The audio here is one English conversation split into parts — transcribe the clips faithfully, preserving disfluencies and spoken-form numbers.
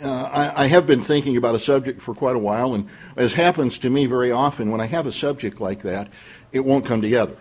uh, I, I have been thinking about a subject for quite a while, and as happens to me very often, when I have a subject like that, it won't come together.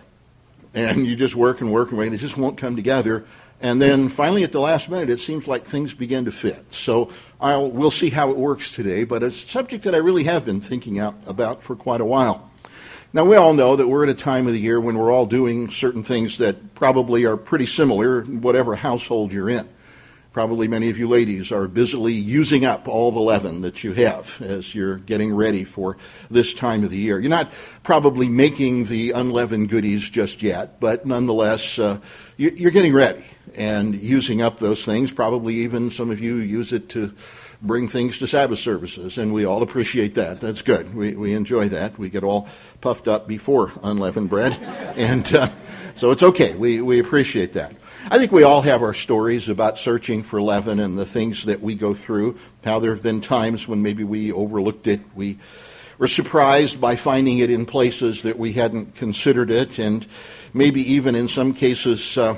And you just work and work and work, and it just won't come together. And then finally at the last minute, it seems like things begin to fit. So I'll, we'll see how it works today, but it's a subject that I really have been thinking out about for quite a while. Now, we all know that we're at a time of the year when we're all doing certain things that probably are pretty similar in whatever household you're in. Probably many of you ladies are busily using up all the leaven that you have as you're getting ready for this time of the year. You're not probably making the unleavened goodies just yet, but nonetheless, uh, you're getting ready and using up those things. Probably even some of you use it to bring things to Sabbath services, and we all appreciate that. That's good. We we enjoy that. We get all puffed up before unleavened bread, and uh, so it's okay. We we appreciate that. I think we all have our stories about searching for leaven and the things that we go through, how there have been times when maybe we overlooked it. We were surprised by finding it in places that we hadn't considered it, and maybe even in some cases uh,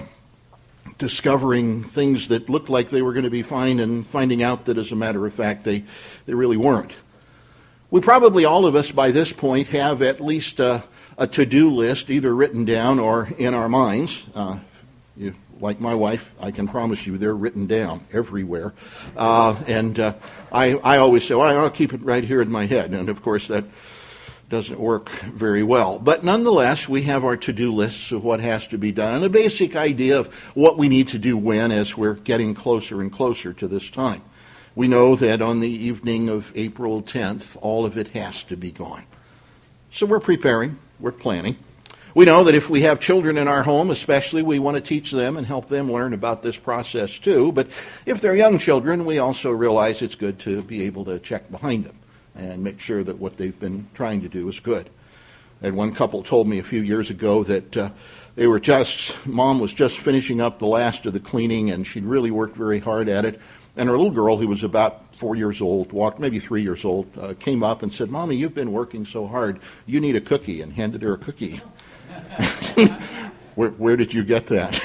discovering things that looked like they were going to be fine and finding out that, as a matter of fact, they, they really weren't. We probably, all of us by this point, have at least a, a to-do list either written down or in our minds. Uh, you, like my wife, I can promise you they're written down everywhere. Uh, and uh, I, I always say, well, I'll keep it right here in my head. And, of course, that doesn't work very well. But nonetheless, we have our to-do lists of what has to be done and a basic idea of what we need to do when as we're getting closer and closer to this time. We know that on the evening of April tenth, all of it has to be gone. So we're preparing, we're planning. We know that if we have children in our home, especially, we want to teach them and help them learn about this process too. But if they're young children, we also realize it's good to be able to check behind them and make sure that what they've been trying to do is good. And one couple told me a few years ago that uh, they were just, mom was just finishing up the last of the cleaning, and she'd really worked very hard at it. And her little girl, who was about four years old, walked maybe three years old, uh, came up and said, "Mommy, you've been working so hard. You need a cookie," and handed her a cookie. Where, where did you get that?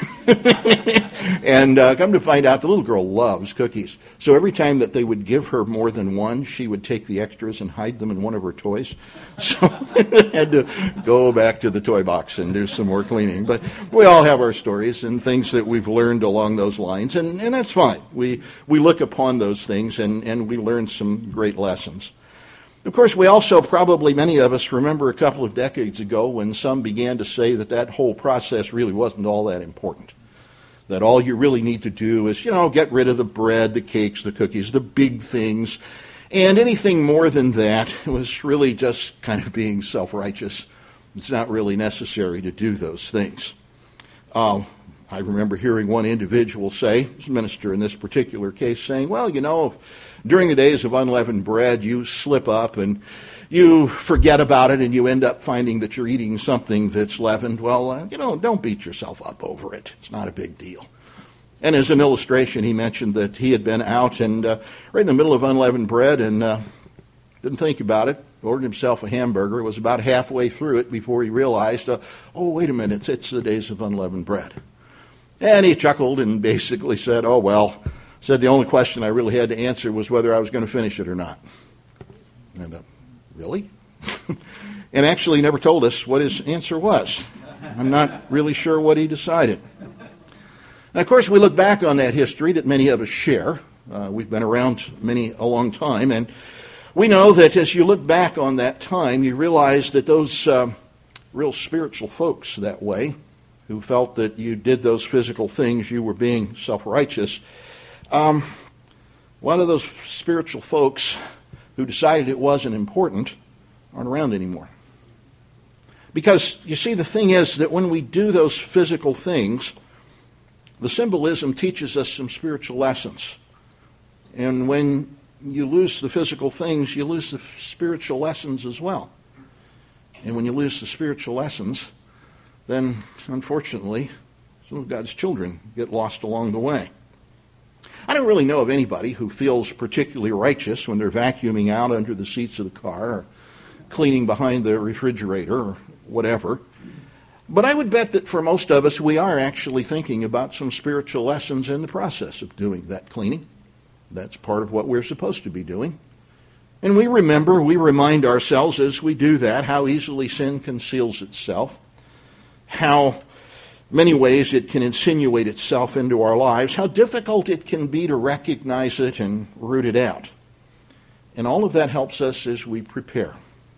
And uh, come to find out, the little girl loves cookies. So every time that they would give her more than one, she would take the extras and hide them in one of her toys. So I had to go back to the toy box and do some more cleaning. But we all have our stories and things that we've learned along those lines, and, and that's fine. We we look upon those things and, and we learn some great lessons. Of course, we also probably, many of us, remember a couple of decades ago when some began to say that that whole process really wasn't all that important. That all you really need to do is, you know, get rid of the bread, the cakes, the cookies, the big things. And anything more than that was really just kind of being self-righteous. It's not really necessary to do those things. Uh, I remember hearing one individual say, a minister in this particular case, saying, well, you know, during the days of unleavened bread, you slip up and you forget about it and you end up finding that you're eating something that's leavened. Well, uh, you know, don't beat yourself up over it. It's not a big deal. And as an illustration, he mentioned that he had been out and uh, right in the middle of unleavened bread and uh, didn't think about it, ordered himself a hamburger. It was about halfway through it before he realized, uh, oh, wait a minute, it's, it's the days of unleavened bread. And he chuckled and basically said, oh, well, said the only question I really had to answer was whether I was going to finish it or not. And I thought, really? And actually he never told us what his answer was. I'm not really sure what he decided. Now, of course, we look back on that history that many of us share. Uh, we've been around many a long time, and we know that as you look back on that time, you realize that those uh, real spiritual folks that way, who felt that you did those physical things, you were being self-righteous, Um, a lot of those spiritual folks who decided it wasn't important aren't around anymore. Because, you see, the thing is that when we do those physical things, the symbolism teaches us some spiritual lessons. And when you lose the physical things, you lose the spiritual lessons as well. And when you lose the spiritual lessons, then, unfortunately, some of God's children get lost along the way. I don't really know of anybody who feels particularly righteous when they're vacuuming out under the seats of the car or cleaning behind the refrigerator or whatever. But I would bet that for most of us, we are actually thinking about some spiritual lessons in the process of doing that cleaning. That's part of what we're supposed to be doing. And we remember, we remind ourselves as we do that, how easily sin conceals itself, how many ways it can insinuate itself into our lives, how difficult it can be to recognize it and root it out. And all of that helps us as we prepare.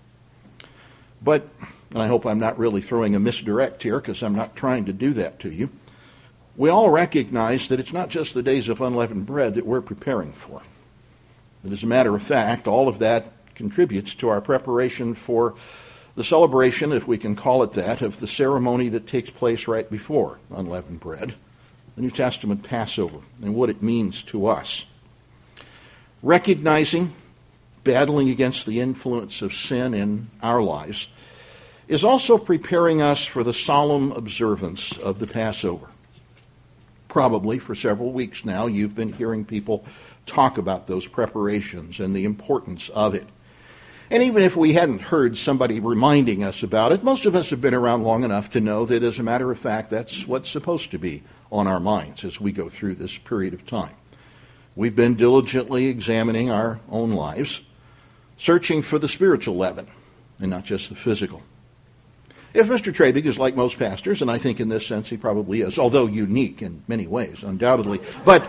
But, and I hope I'm not really throwing a misdirect here, because I'm not trying to do that to you, we all recognize that it's not just the days of unleavened bread that we're preparing for. But as a matter of fact, all of that contributes to our preparation for the celebration, if we can call it that, of the ceremony that takes place right before unleavened bread, the New Testament Passover, and what it means to us. Recognizing, battling against the influence of sin in our lives, is also preparing us for the solemn observance of the Passover. Probably for several weeks now, you've been hearing people talk about those preparations and the importance of it. And even if we hadn't heard somebody reminding us about it, most of us have been around long enough to know that, as a matter of fact, that's what's supposed to be on our minds as we go through this period of time. We've been diligently examining our own lives, searching for the spiritual leaven and not just the physical. If Mister Trabig is like most pastors, and I think in this sense he probably is, although unique in many ways, undoubtedly, but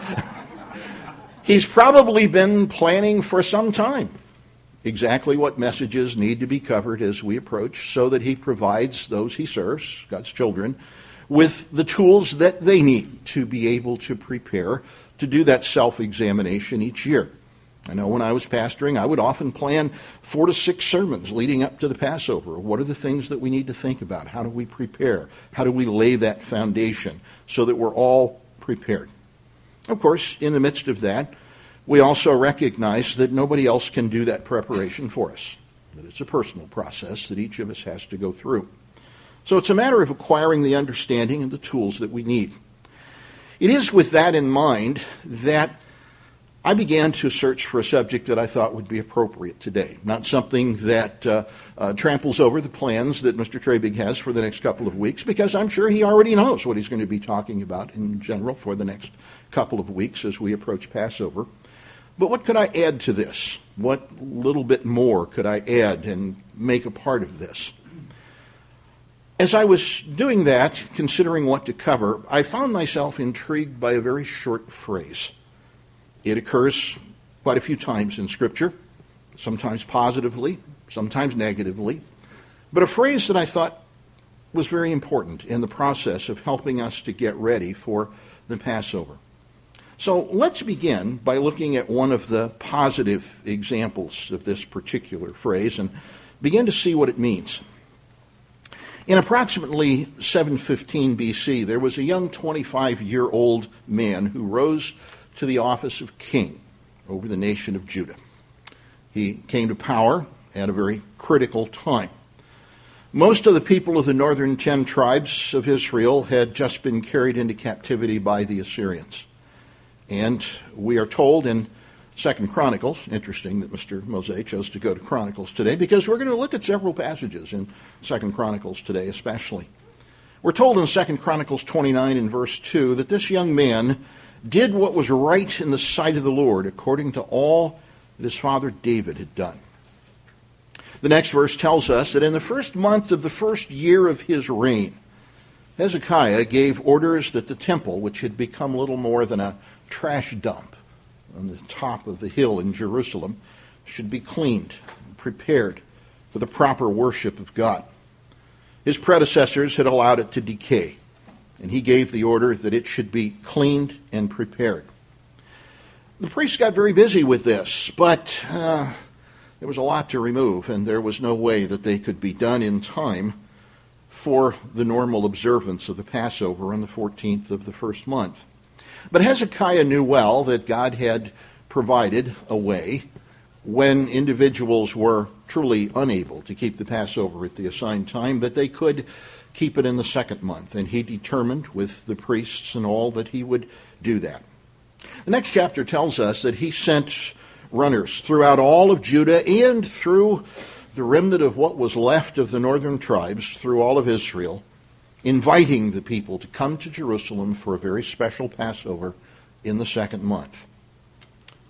he's probably been planning for some time exactly what messages need to be covered as we approach, so that he provides those he serves, God's children, with the tools that they need to be able to prepare to do that self-examination each year. I know when I was pastoring, I would often plan four to six sermons leading up to the Passover. What are the things that we need to think about? How do we prepare? How do we lay that foundation so that we're all prepared? Of course, in the midst of that, we also recognize that nobody else can do that preparation for us, that it's a personal process that each of us has to go through. So it's a matter of acquiring the understanding and the tools that we need. It is with that in mind that I began to search for a subject that I thought would be appropriate today, not something that uh, uh, tramples over the plans that Mister Trabig has for the next couple of weeks, because I'm sure he already knows what he's going to be talking about in general for the next couple of weeks as we approach Passover. But what could I add to this? What little bit more could I add and make a part of this? As I was doing that, considering what to cover, I found myself intrigued by a very short phrase. It occurs quite a few times in Scripture, sometimes positively, sometimes negatively, but a phrase that I thought was very important in the process of helping us to get ready for the Passover. So let's begin by looking at one of the positive examples of this particular phrase and begin to see what it means. In approximately seven fifteen B C, there was a young twenty-five-year-old man who rose to the office of king over the nation of Judah. He came to power at a very critical time. Most of the people of the northern ten tribes of Israel had just been carried into captivity by the Assyrians. And we are told in Second Chronicles, interesting that Mister Mose chose to go to Chronicles today, because we're going to look at several passages in Second Chronicles today especially. We're told in Second Chronicles twenty-nine in verse two that this young man did what was right in the sight of the Lord, according to all that his father David had done. The next verse tells us that in the first month of the first year of his reign, Hezekiah gave orders that the temple, which had become little more than a trash dump on the top of the hill in Jerusalem, should be cleaned and prepared for the proper worship of God. His predecessors had allowed it to decay, and he gave the order that it should be cleaned and prepared. The priests got very busy with this, but uh, there was a lot to remove, and there was no way that they could be done in time for the normal observance of the Passover on the fourteenth of the first month. But Hezekiah knew well that God had provided a way when individuals were truly unable to keep the Passover at the assigned time, that they could keep it in the second month. And he determined with the priests and all that he would do that. The next chapter tells us that he sent runners throughout all of Judah and through the remnant of what was left of the northern tribes, through all of Israel, inviting the people to come to Jerusalem for a very special Passover in the second month.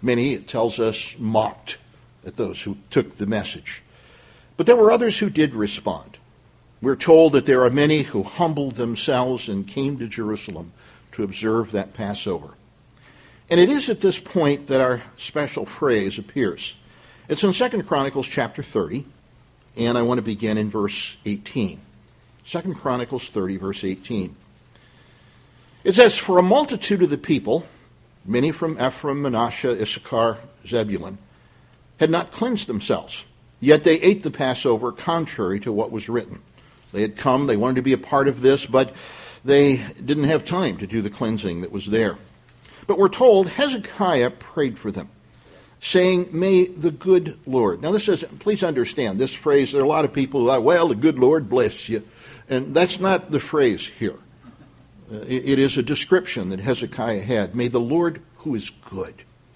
Many, it tells us, mocked at those who took the message. But there were others who did respond. We're told that there are many who humbled themselves and came to Jerusalem to observe that Passover. And it is at this point that our special phrase appears. It's in Second Chronicles chapter thirty, and I want to begin in verse eighteen. Second Chronicles thirty, verse eighteen. It says, "For a multitude of the people, many from Ephraim, Manasseh, Issachar, Zebulun, had not cleansed themselves, yet they ate the Passover contrary to what was written." They had come, they wanted to be a part of this, but they didn't have time to do the cleansing that was there. But we're told Hezekiah prayed for them, saying, "May the good Lord." Now this is, please understand, this phrase, there are a lot of people who are, well, the good Lord bless you. And that's not the phrase here. It, it is a description that Hezekiah had. May the Lord, who is good,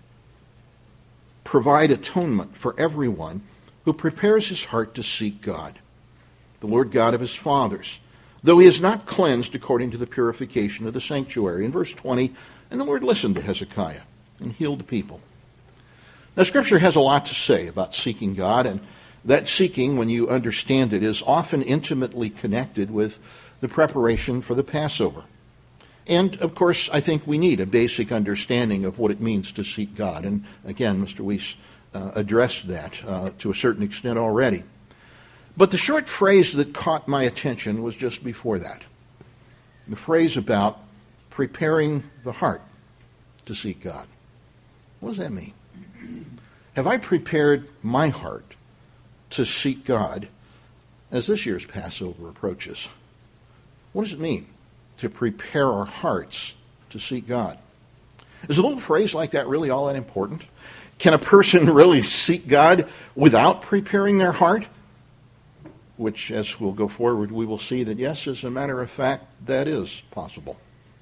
provide atonement for everyone who prepares his heart to seek God, the Lord God of his fathers, though he is not cleansed according to the purification of the sanctuary. In verse twenty, and the Lord listened to Hezekiah and healed the people. Now, Scripture has a lot to say about seeking God, and that seeking, when you understand it, is often intimately connected with the preparation for the Passover. And, of course, I think we need a basic understanding of what it means to seek God. And, again, Mister Weiss uh, addressed that uh, to a certain extent already. But the short phrase that caught my attention was just before that. The phrase about preparing the heart to seek God. What does that mean? Have I prepared my heart to seek God as this year's Passover approaches? What does it mean to prepare our hearts to seek God? Is a little phrase like that really all that important? Can a person really seek God without preparing their heart? Which, as we'll go forward, we will see that, yes, as a matter of fact, that is possible.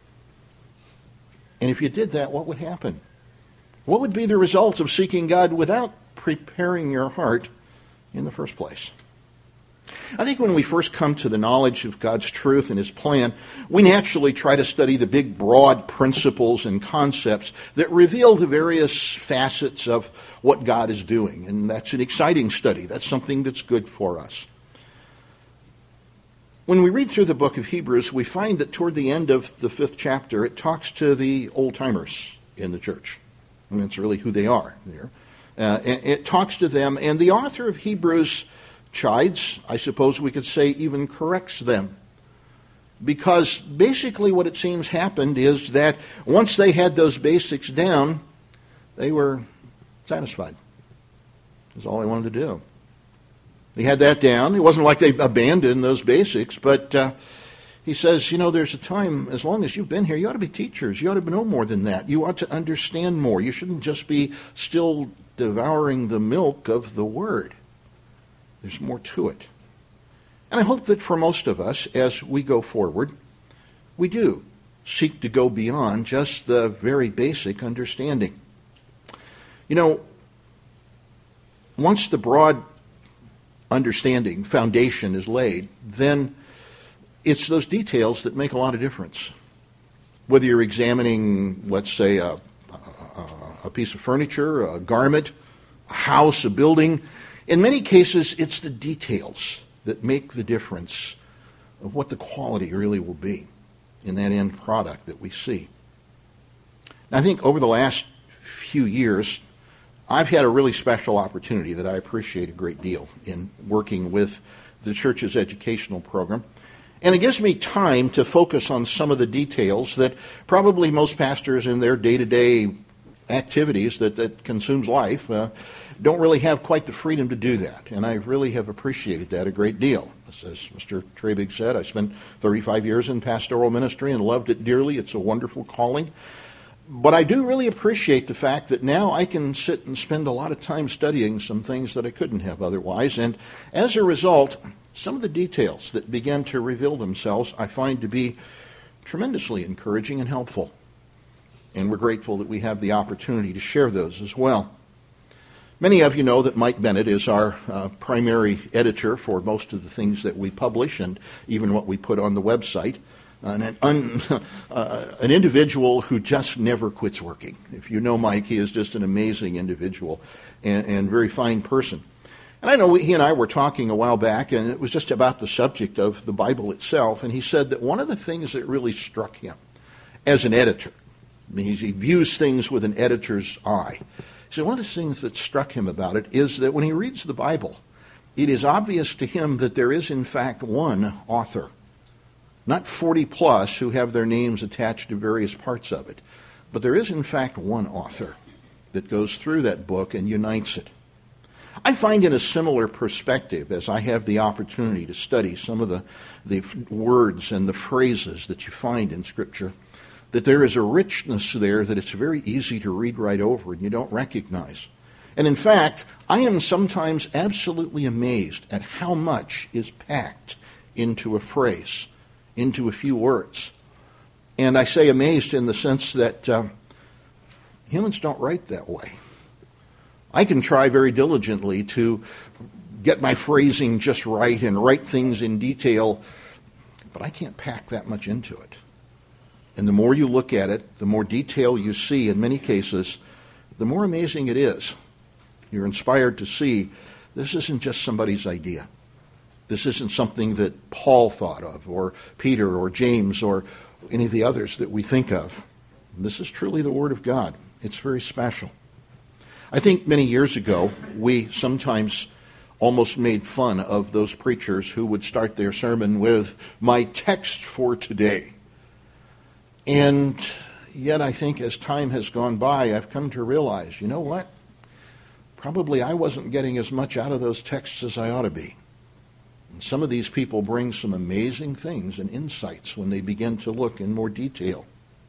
And if you did that, what would happen? What would be the results of seeking God without preparing your heart in the first place? I think when we first come to the knowledge of God's truth and his plan, we naturally try to study the big, broad principles and concepts that reveal the various facets of what God is doing. And that's an exciting study. That's something that's good for us. When we read through the book of Hebrews, we find that toward the end of the fifth chapter, it talks to the old-timers in the church. And that's really who they are there. Uh, it talks to them, and the author of Hebrews chides, I suppose we could say even corrects them. Because basically what it seems happened is that once they had those basics down, they were satisfied. That's all they wanted to do. They had that down. It wasn't like they abandoned those basics, but uh, he says, you know, there's a time, as long as you've been here, you ought to be teachers. You ought to know more than that. You ought to understand more. You shouldn't just be still devouring the milk of the Word. There's more to it. And I hope that for most of us, as we go forward, we do seek to go beyond just the very basic understanding. You know, once the broad understanding, foundation is laid, then it's those details that make a lot of difference. Whether you're examining, let's say, a, a, a piece of furniture, a garment, a house, a building, in many cases it's the details that make the difference of what the quality really will be in that end product that we see. And I think over the last few years, I've had a really special opportunity that I appreciate a great deal in working with the church's educational program. And it gives me time to focus on some of the details that probably most pastors in their day-to-day activities that, that consumes life uh, don't really have quite the freedom to do that. And I really have appreciated that a great deal. As Mister Trabig said, I spent thirty-five years in pastoral ministry and loved it dearly. It's a wonderful calling. But I do really appreciate the fact that now I can sit and spend a lot of time studying some things that I couldn't have otherwise. And as a result, some of the details that begin to reveal themselves I find to be tremendously encouraging and helpful. And we're grateful that we have the opportunity to share those as well. Many of you know that Mike Bennett is our uh, primary editor for most of the things that we publish and even what we put on the website. An, un, uh, an individual who just never quits working. If you know Mike, he is just an amazing individual and, and very fine person. And I know we, he and I were talking a while back, and it was just about the subject of the Bible itself, and he said that one of the things that really struck him as an editor, I mean, he views things with an editor's eye. He said one of the things that struck him about it is that when he reads the Bible, it is obvious to him that there is in fact one author. Not forty plus who have their names attached to various parts of it. But there is, in fact, one author that goes through that book and unites it. I find in a similar perspective, as I have the opportunity to study some of the, the words and the phrases that you find in Scripture, that there is a richness there that it's very easy to read right over and you don't recognize. And in fact, I am sometimes absolutely amazed at how much is packed into a phrase, into a few words. And I say amazed in the sense that uh, humans don't write that way. I can try very diligently to get my phrasing just right and write things in detail, but I can't pack that much into it. And the more you look at it, the more detail you see in many cases, the more amazing it is. You're inspired to see this isn't just somebody's idea. This isn't something that Paul thought of, or Peter, or James, or any of the others that we think of. This is truly the Word of God. It's very special. I think many years ago, we sometimes almost made fun of those preachers who would start their sermon with, "My text for today." And yet I think as time has gone by, I've come to realize, you know what? Probably I wasn't getting as much out of those texts as I ought to be. And some of these people bring some amazing things and insights when they begin to look in more detail.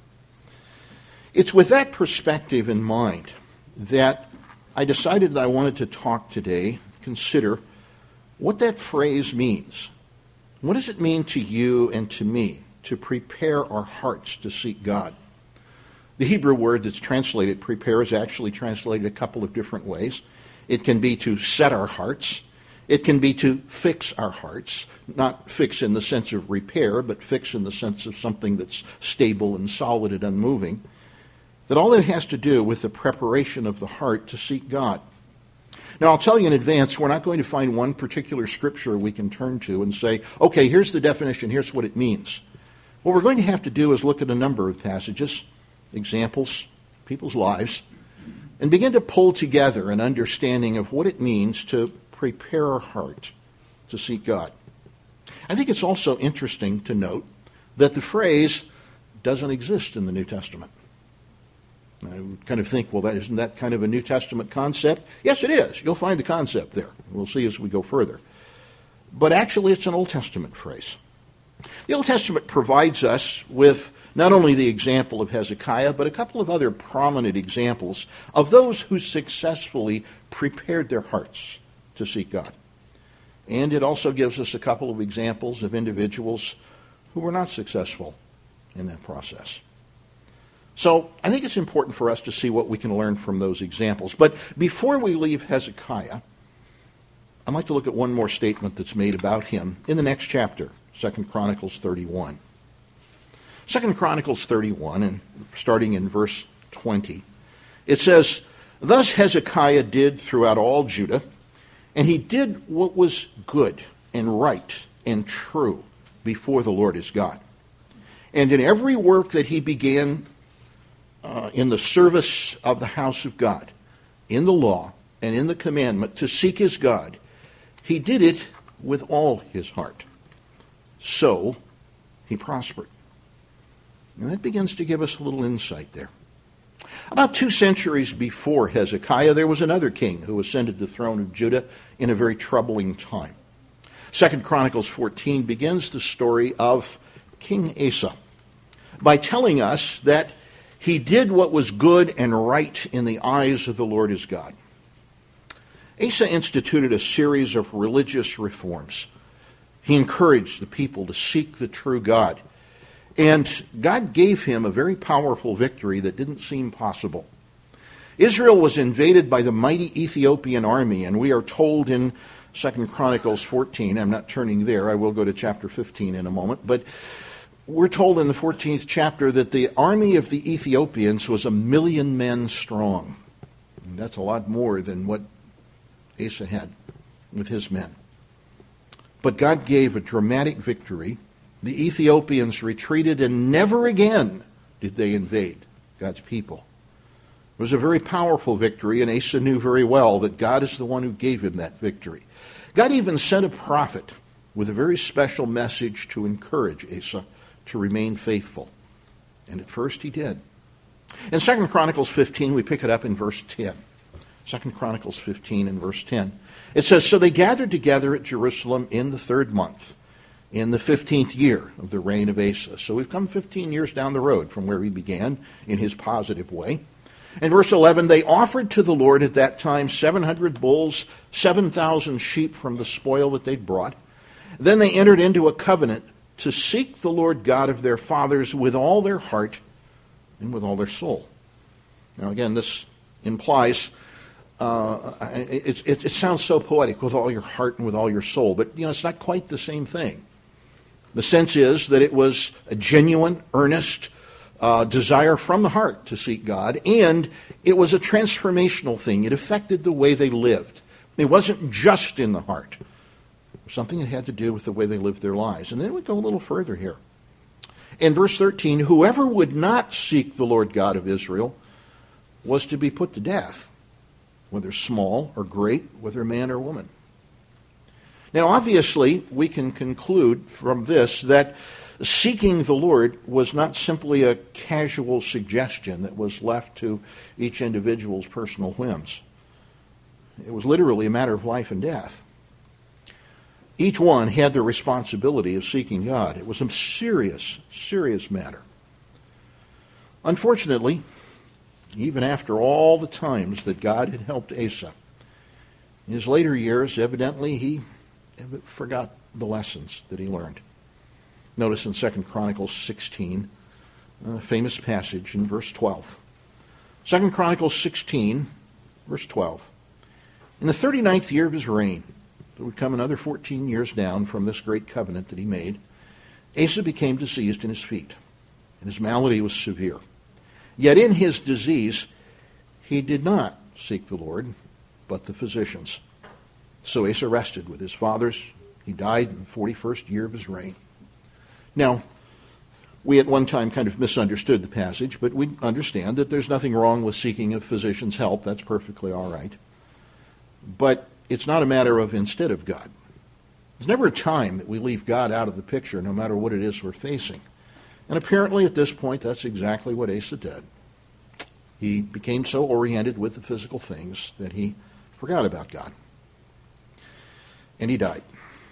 It's with that perspective in mind that I decided that I wanted to talk today, consider what that phrase means. What does it mean to you and to me to prepare our hearts to seek God? The Hebrew word that's translated prepare is actually translated a couple of different ways. It can be to set our hearts. It can be to fix our hearts, not fix in the sense of repair, but fix in the sense of something that's stable and solid and unmoving. That all that has to do with the preparation of the heart to seek God. Now, I'll tell you in advance, we're not going to find one particular scripture we can turn to and say, okay, here's the definition, here's what it means. What we're going to have to do is look at a number of passages, examples, people's lives, and begin to pull together an understanding of what it means to prepare our heart to seek God. I think it's also interesting to note that the phrase doesn't exist in the New Testament. I would kind of think, well, that isn't that kind of a New Testament concept? Yes, it is. You'll find the concept there. We'll see as we go further. But actually, it's an Old Testament phrase. The Old Testament provides us with not only the example of Hezekiah, but a couple of other prominent examples of those who successfully prepared their hearts to seek God. And it also gives us a couple of examples of individuals who were not successful in that process. So I think it's important for us to see what we can learn from those examples. But before we leave Hezekiah, I'd like to look at one more statement that's made about him in the next chapter, Second Chronicles thirty-one. Second Chronicles thirty-one, and starting in verse twenty, it says, "Thus Hezekiah did throughout all Judah, and he did what was good and right and true before the Lord his God. And in every work that he began uh, in the service of the house of God, in the law and in the commandment to seek his God, he did it with all his heart. So he prospered." And that begins to give us a little insight there. About two centuries before Hezekiah, there was another king who ascended the throne of Judah in a very troubling time. Second Chronicles fourteen begins the story of King Asa by telling us that he did what was good and right in the eyes of the Lord his God. Asa instituted a series of religious reforms. He encouraged the people to seek the true God. And God gave him a very powerful victory that didn't seem possible. Israel was invaded by the mighty Ethiopian army, and we are told in Second Chronicles fourteen, I'm not turning there, I will go to chapter fifteen in a moment, but we're told in the fourteenth chapter that the army of the Ethiopians was a million men strong. And that's a lot more than what Asa had with his men. But God gave a dramatic victory. The Ethiopians retreated, and never again did they invade God's people. It was a very powerful victory, and Asa knew very well that God is the one who gave him that victory. God even sent a prophet with a very special message to encourage Asa to remain faithful. And at first he did. In Second Chronicles fifteen, we pick it up in verse ten. Second Chronicles fifteen and verse ten. It says, "So they gathered together at Jerusalem in the third month, in the fifteenth year of the reign of Asa." So we've come fifteen years down the road from where he began in his positive way. In verse eleven, "They offered to the Lord at that time seven hundred bulls, seven thousand sheep from the spoil that they'd brought. Then they entered into a covenant to seek the Lord God of their fathers with all their heart and with all their soul." Now again, this implies, uh, it, it, it sounds so poetic, with all your heart and with all your soul, but you know, it's not quite the same thing. The sense is that it was a genuine, earnest uh, desire from the heart to seek God, and it was a transformational thing. It affected the way they lived. It wasn't just in the heart. Something that had to do with the way they lived their lives. And then we go a little further here. In verse thirteen, "Whoever would not seek the Lord God of Israel was to be put to death, whether small or great, whether man or woman." Now, obviously, we can conclude from this that seeking the Lord was not simply a casual suggestion that was left to each individual's personal whims. It was literally a matter of life and death. Each one had the responsibility of seeking God. It was a serious, serious matter. Unfortunately, even after all the times that God had helped Asa, in his later years, evidently, he forgot the lessons that he learned. Notice in Second Chronicles sixteen, a famous passage in verse twelve. Second Chronicles sixteen, verse twelve. "In the thirty-ninth year of his reign," so it would come another fourteen years down from this great covenant that he made, "Asa became diseased in his feet, and his malady was severe. Yet in his disease he did not seek the Lord, but the physicians. So Asa rested with his fathers. He died in the forty-first year of his reign." Now, we at one time kind of misunderstood the passage, but we understand that there's nothing wrong with seeking a physician's help. That's perfectly all right. But it's not a matter of instead of God. There's never a time that we leave God out of the picture, no matter what it is we're facing. And apparently at this point, that's exactly what Asa did. He became so oriented with the physical things that he forgot about God. And he died.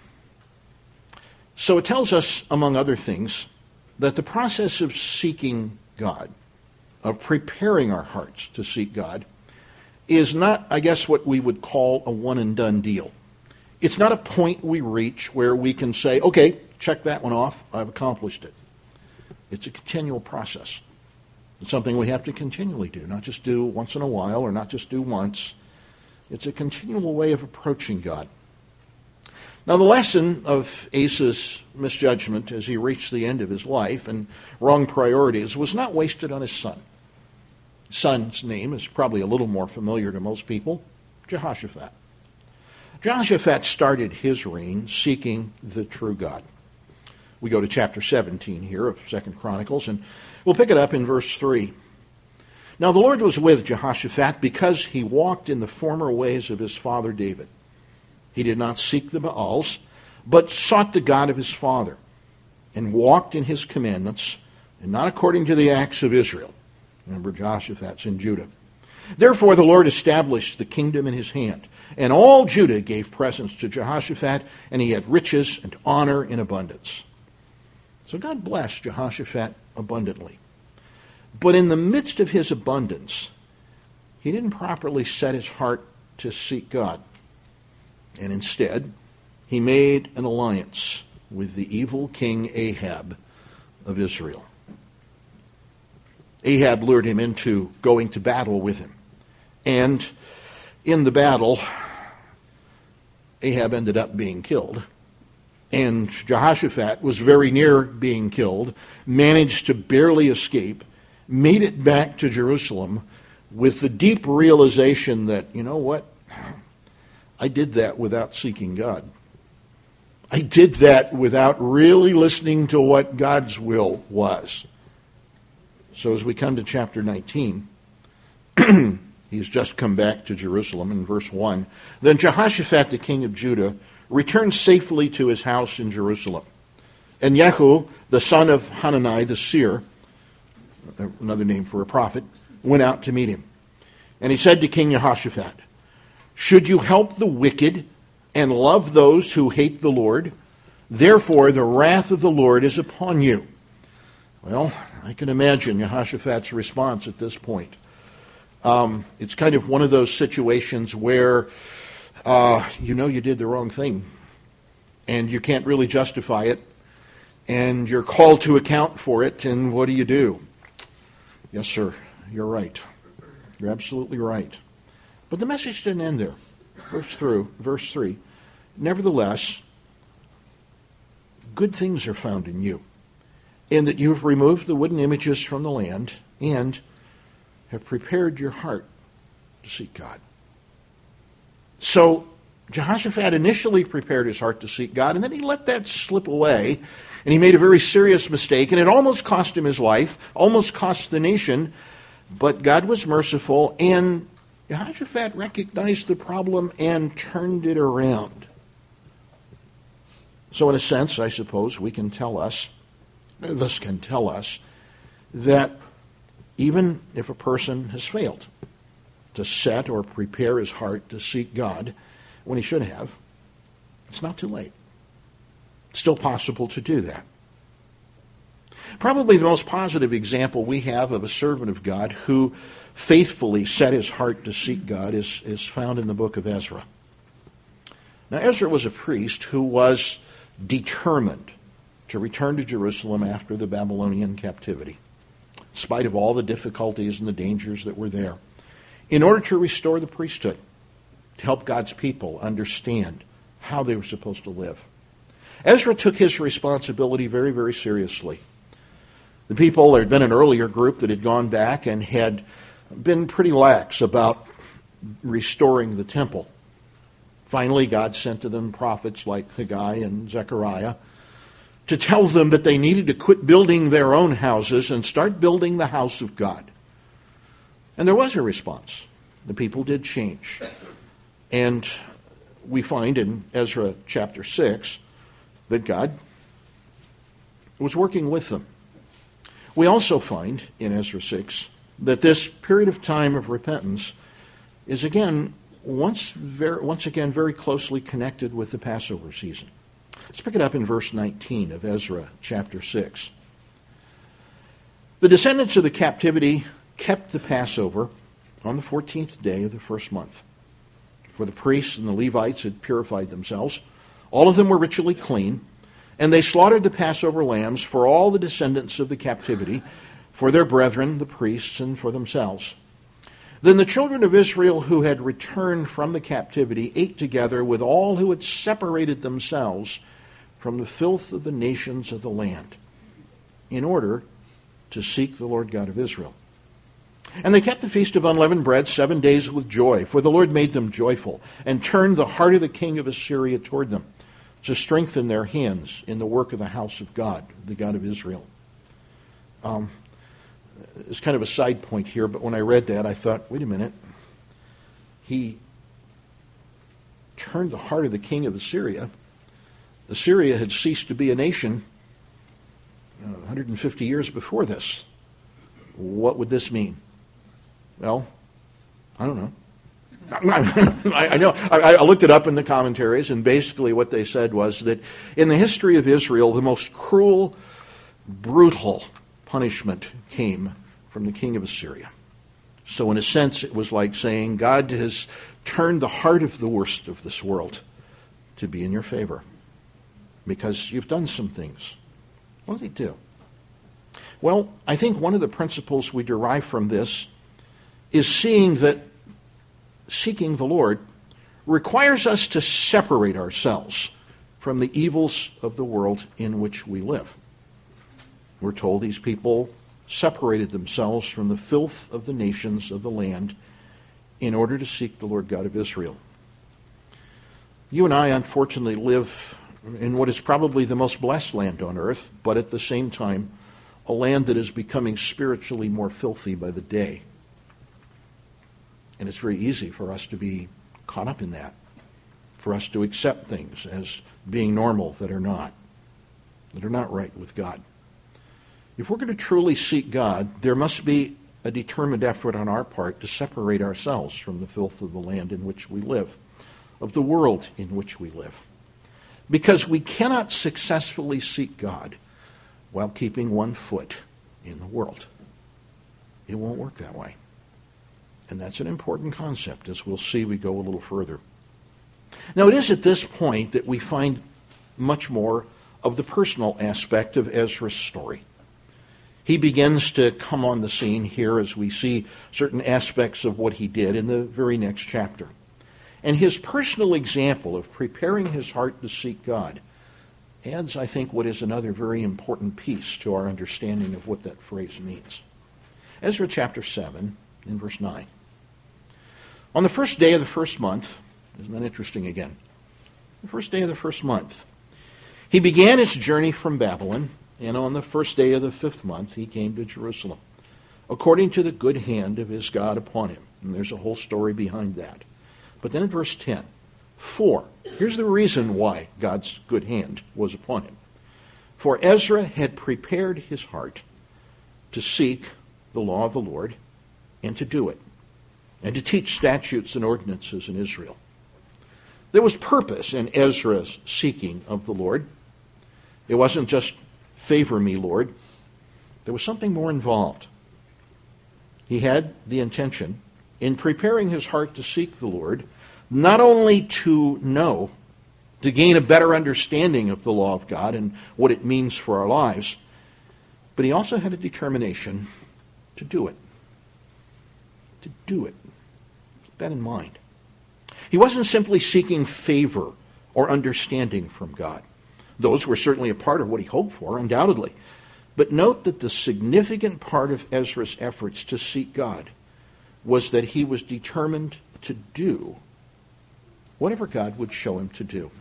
So it tells us, among other things, that the process of seeking God, of preparing our hearts to seek God, is not, I guess, what we would call a one-and-done deal. It's not a point we reach where we can say, okay, check that one off, I've accomplished it. It's a continual process. It's something we have to continually do, not just do once in a while or not just do once. It's a continual way of approaching God. Now, the lesson of Asa's misjudgment as he reached the end of his life and wrong priorities was not wasted on his son. His son's name is probably a little more familiar to most people, Jehoshaphat. Jehoshaphat started his reign seeking the true God. We go to chapter seventeen here of Second Chronicles, and we'll pick it up in verse three. "Now the Lord was with Jehoshaphat because he walked in the former ways of his father David. He did not seek the Baals, but sought the God of his father, and walked in his commandments, and not according to the acts of Israel." Remember, Jehoshaphat's in Judah. "Therefore the Lord established the kingdom in his hand, and all Judah gave presents to Jehoshaphat, and he had riches and honor in abundance." So God blessed Jehoshaphat abundantly. But in the midst of his abundance, he didn't properly set his heart to seek God. And instead, he made an alliance with the evil king Ahab of Israel. Ahab lured him into going to battle with him. And in the battle, Ahab ended up being killed. and Jehoshaphat was very near being killed, managed to barely escape, made it back to Jerusalem with the deep realization that, you know what, I did that without seeking God. I did that without really listening to what God's will was. So as we come to chapter nineteen, he's just come back to Jerusalem in verse one. Then Jehoshaphat, the king of Judah, returned safely to his house in Jerusalem. And Jehu, the son of Hanani the seer, another name for a prophet, went out to meet him. And he said to King Jehoshaphat, "Should you help the wicked and love those who hate the Lord? Therefore the wrath of the Lord is upon you." Well, I can imagine Jehoshaphat's response at this point. Um, it's kind of one of those situations where uh, you know you did the wrong thing, and you can't really justify it, and you're called to account for it, and what do you do? Yes, sir, you're right. You're absolutely right. But the message didn't end there. Verse through, verse three. Nevertheless, good things are found in you, in that you have removed the wooden images from the land and have prepared your heart to seek God. So Jehoshaphat initially prepared his heart to seek God, and then he let that slip away, and he made a very serious mistake, and it almost cost him his life, almost cost the nation, but God was merciful, and Jehoshaphat recognized the problem and turned it around. So in a sense, I suppose, we can tell us, this can tell us, that even if a person has failed to set or prepare his heart to seek God when he should have, it's not too late. It's still possible to do that. Probably the most positive example we have of a servant of God who faithfully set his heart to seek God is, is found in the book of Ezra. Now, Ezra was a priest who was determined to return to Jerusalem after the Babylonian captivity, in spite of all the difficulties and the dangers that were there, in order to restore the priesthood, to help God's people understand how they were supposed to live. Ezra took his responsibility very, very seriously. The people, there had been an earlier group that had gone back and had been pretty lax about restoring the temple. Finally, God sent to them prophets like Haggai and Zechariah to tell them that they needed to quit building their own houses and start building the house of God. And there was a response. The people did change. And we find in Ezra chapter six that God was working with them. We also find in Ezra six that this period of time of repentance is again, once, very, once again, very closely connected with the Passover season. Let's pick it up in verse nineteen of Ezra chapter six. The descendants of the captivity kept the Passover on the fourteenth day of the first month. For the priests and the Levites had purified themselves. All of them were ritually clean, and they slaughtered the Passover lambs for all the descendants of the captivity, for their brethren, the priests, and for themselves. Then the children of Israel who had returned from the captivity ate together with all who had separated themselves from the filth of the nations of the land, in order to seek the Lord God of Israel. And they kept the feast of unleavened bread seven days with joy, for the Lord made them joyful, and turned the heart of the king of Assyria toward them, to strengthen their hands in the work of the house of God, the God of Israel. Um, it's kind of a side point here, but when I read that, I thought, wait a minute. He turned the heart of the king of Assyria. Assyria had ceased to be a nation you know, one hundred fifty years before this. What would this mean? Well, I don't know. I, I know. I, I looked it up in the commentaries, and basically what they said was that in the history of Israel, the most cruel, brutal punishment came from the king of Assyria. So in a sense, it was like saying God has turned the heart of the worst of this world to be in your favor because you've done some things. What did he do? Well, I think one of the principles we derive from this is seeing that seeking the Lord requires us to separate ourselves from the evils of the world in which we live. We're told these people separated themselves from the filth of the nations of the land in order to seek the Lord God of Israel. You and I, unfortunately, live in what is probably the most blessed land on earth, but at the same time, a land that is becoming spiritually more filthy by the day. And it's very easy for us to be caught up in that, for us to accept things as being normal that are not, that are not right with God. If we're going to truly seek God, there must be a determined effort on our part to separate ourselves from the filth of the land in which we live, of the world in which we live. Because we cannot successfully seek God while keeping one foot in the world. It won't work that way. And that's an important concept, as we'll see we go a little further. Now, it is at this point that we find much more of the personal aspect of Ezra's story. He begins to come on the scene here as we see certain aspects of what he did in the very next chapter. And his personal example of preparing his heart to seek God adds, I think, what is another very important piece to our understanding of what that phrase means. Ezra chapter seven, in verse nine. On the first day of the first month, isn't that interesting again? The first day of the first month, he began his journey from Babylon, and on the first day of the fifth month, he came to Jerusalem, according to the good hand of his God upon him. And there's a whole story behind that. But then in verse ten, for, here's the reason why God's good hand was upon him. For Ezra had prepared his heart to seek the law of the Lord and to do it, and to teach statutes and ordinances in Israel. There was purpose in Ezra's seeking of the Lord. It wasn't just, favor me, Lord. There was something more involved. He had the intention, in preparing his heart to seek the Lord, not only to know, to gain a better understanding of the law of God and what it means for our lives, but he also had a determination to do it. To do it. Keep that in mind. He wasn't simply seeking favor or understanding from God. Those were certainly a part of what he hoped for, undoubtedly. But note that the significant part of Ezra's efforts to seek God was that he was determined to do whatever God would show him to do.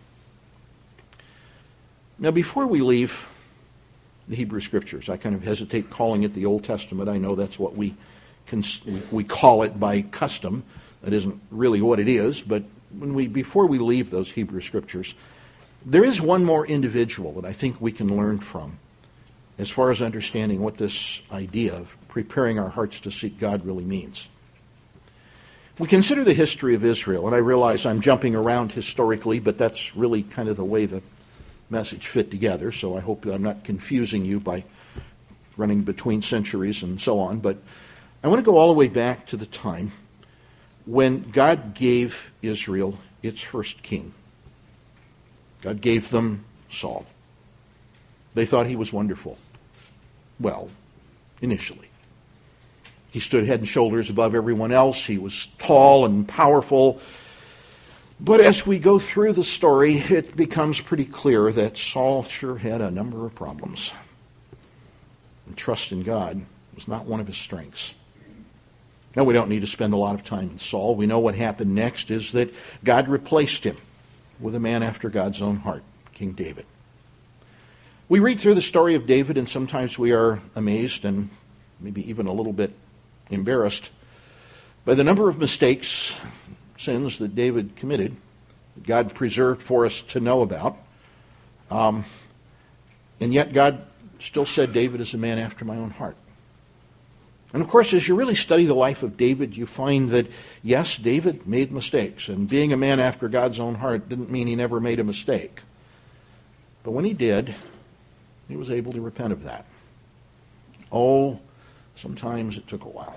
Now, before we leave the Hebrew Scriptures, I kind of hesitate calling it the Old Testament. I know that's what we cons- we call it by custom. That isn't really what it is, but when we before we leave those Hebrew Scriptures, there is one more individual that I think we can learn from as far as understanding what this idea of preparing our hearts to seek God really means. We consider the history of Israel, and I realize I'm jumping around historically, but that's really kind of the way the message fit together, so I hope I'm not confusing you by running between centuries and so on. But I want to go all the way back to the time when God gave Israel its first king. God gave them Saul. They thought he was wonderful. Well, initially. He stood head and shoulders above everyone else. He was tall and powerful. But as we go through the story, it becomes pretty clear that Saul sure had a number of problems. And trust in God was not one of his strengths. Now, we don't need to spend a lot of time in Saul. We know what happened next is that God replaced him with a man after God's own heart, King David. We read through the story of David, and sometimes we are amazed and maybe even a little bit embarrassed by the number of mistakes, sins that David committed, that God preserved for us to know about. Um, and yet God still said David is a man after my own heart. And of course, as you really study the life of David, you find that, yes, David made mistakes. And being a man after God's own heart didn't mean he never made a mistake. But when he did, he was able to repent of that. Oh, sometimes it took a while.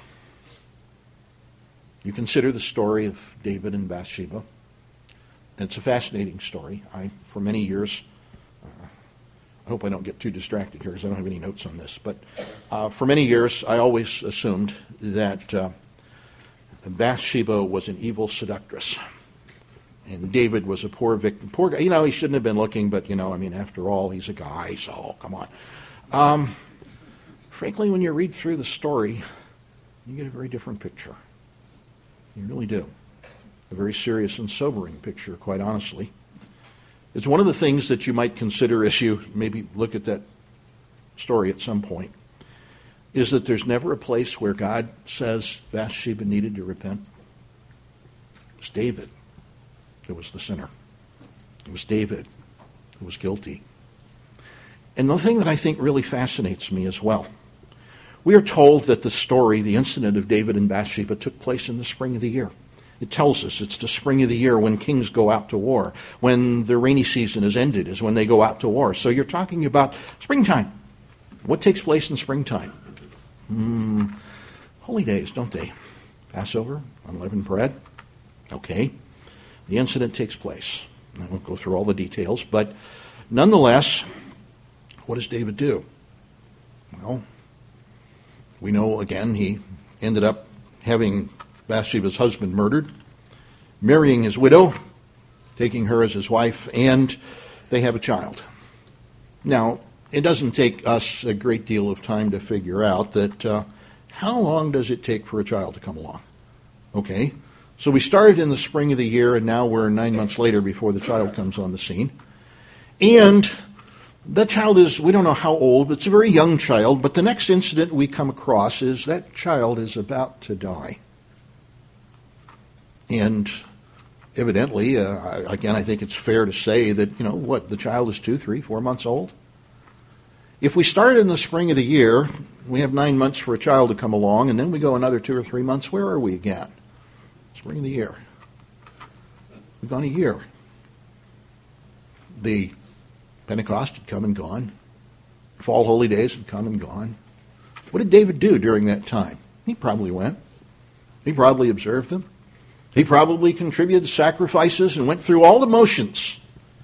You consider the story of David and Bathsheba. And it's a fascinating story. I, for many years, uh, I hope I don't get too distracted here because I don't have any notes on this. But uh, for many years, I always assumed that uh, Bathsheba was an evil seductress. And David was a poor victim. Poor guy. You know, he shouldn't have been looking, but, you know, I mean, after all, he's a guy, so come on. Um, frankly, when you read through the story, you get a very different picture. You really do. A very serious and sobering picture, quite honestly. It's one of the things that you might consider as you maybe look at that story at some point, is that there's never a place where God says Bathsheba needed to repent. It's David who was the sinner. It was David who was guilty. And the thing that I think really fascinates me as well, we are told that the story, the incident of David and Bathsheba, took place in the spring of the year. It tells us it's the spring of the year when kings go out to war. When the rainy season is ended is when they go out to war. So you're talking about springtime. What takes place in springtime? Mm, holy days, don't they? Passover, unleavened bread. Okay. The incident takes place. I won't go through all the details, but nonetheless, what does David do? Well, we know, again, he ended up having Bathsheba's husband murdered, marrying his widow, taking her as his wife, and they have a child. Now, it doesn't take us a great deal of time to figure out that uh, how long does it take for a child to come along? Okay, so we started in the spring of the year, and now we're nine months later before the child comes on the scene. And that child is, we don't know how old, but it's a very young child, but the next incident we come across is that child is about to die. And evidently, uh, again, I think it's fair to say that, you know, what, the child is two, three, four months old? If we started in the spring of the year, we have nine months for a child to come along, and then we go another two or three months, where are we again? Spring of the year. We've gone a year. The Pentecost had come and gone. Fall holy days had come and gone. What did David do during that time? He probably went. He probably observed them. He probably contributed sacrifices and went through all the motions.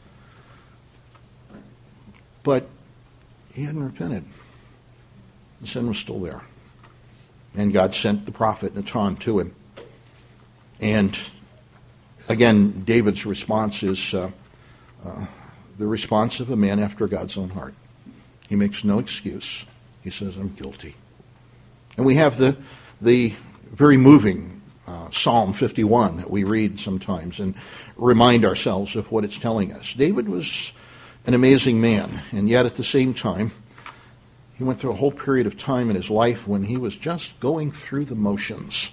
But he hadn't repented. The sin was still there. And God sent the prophet Nathan to him. And again, David's response is uh, uh, the response of a man after God's own heart. He makes no excuse. He says, I'm guilty. And we have the, the very moving uh, Psalm fifty-one that we read sometimes and remind ourselves of what it's telling us. David was an amazing man, and yet at the same time, he went through a whole period of time in his life when he was just going through the motions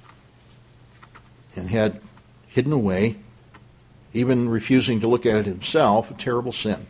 and had hidden away, even refusing to look at it himself, a terrible sin.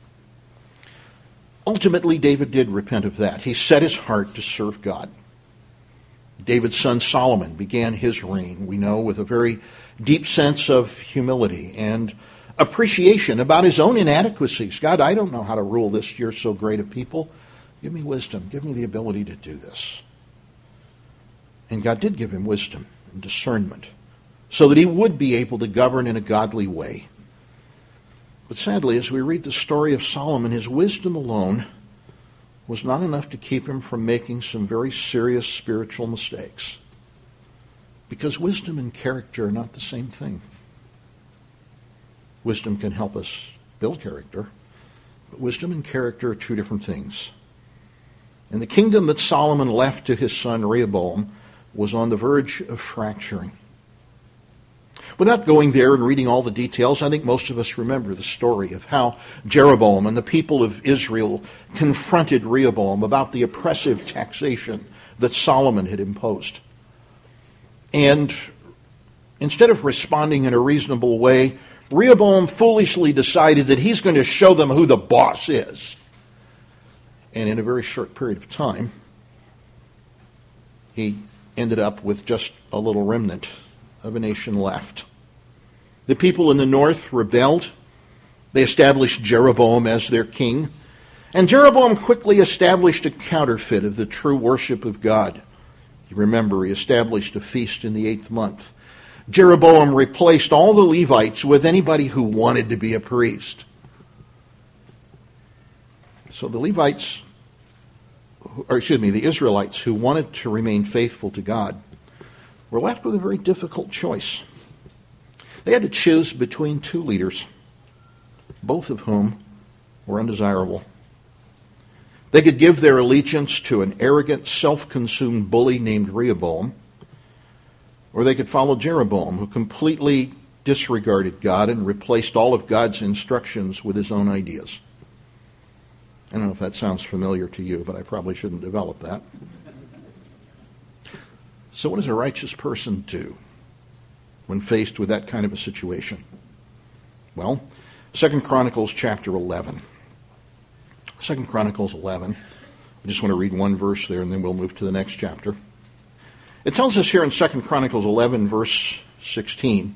Ultimately, David did repent of that. He set his heart to serve God. David's son Solomon began his reign, we know, with a very deep sense of humility and appreciation about his own inadequacies. God, I don't know how to rule this you're so great a people. Give me wisdom. Give me the ability to do this. And God did give him wisdom and discernment so that he would be able to govern in a godly way. But sadly, as we read the story of Solomon, his wisdom alone was not enough to keep him from making some very serious spiritual mistakes. Because wisdom and character are not the same thing. Wisdom can help us build character, but wisdom and character are two different things. And the kingdom that Solomon left to his son Rehoboam was on the verge of fracturing. Without going there and reading all the details, I think most of us remember the story of how Jeroboam and the people of Israel confronted Rehoboam about the oppressive taxation that Solomon had imposed. And instead of responding in a reasonable way, Rehoboam foolishly decided that he's going to show them who the boss is. And in a very short period of time, he ended up with just a little remnant of a nation left. The people in the north rebelled. They established Jeroboam as their king. And Jeroboam quickly established a counterfeit of the true worship of God. You remember, he established a feast in the eighth month. Jeroboam replaced all the Levites with anybody who wanted to be a priest. So the Levites, or excuse me, the Israelites who wanted to remain faithful to God were left with a very difficult choice. They had to choose between two leaders, both of whom were undesirable. They could give their allegiance to an arrogant, self-consumed bully named Rehoboam, or they could follow Jeroboam, who completely disregarded God and replaced all of God's instructions with his own ideas. I don't know if that sounds familiar to you, but I probably shouldn't develop that. So what does a righteous person do when faced with that kind of a situation? Well, Second Chronicles chapter eleven. Second Chronicles eleven. I just want to read one verse there, and then we'll move to the next chapter. It tells us here in Second Chronicles eleven, verse sixteen,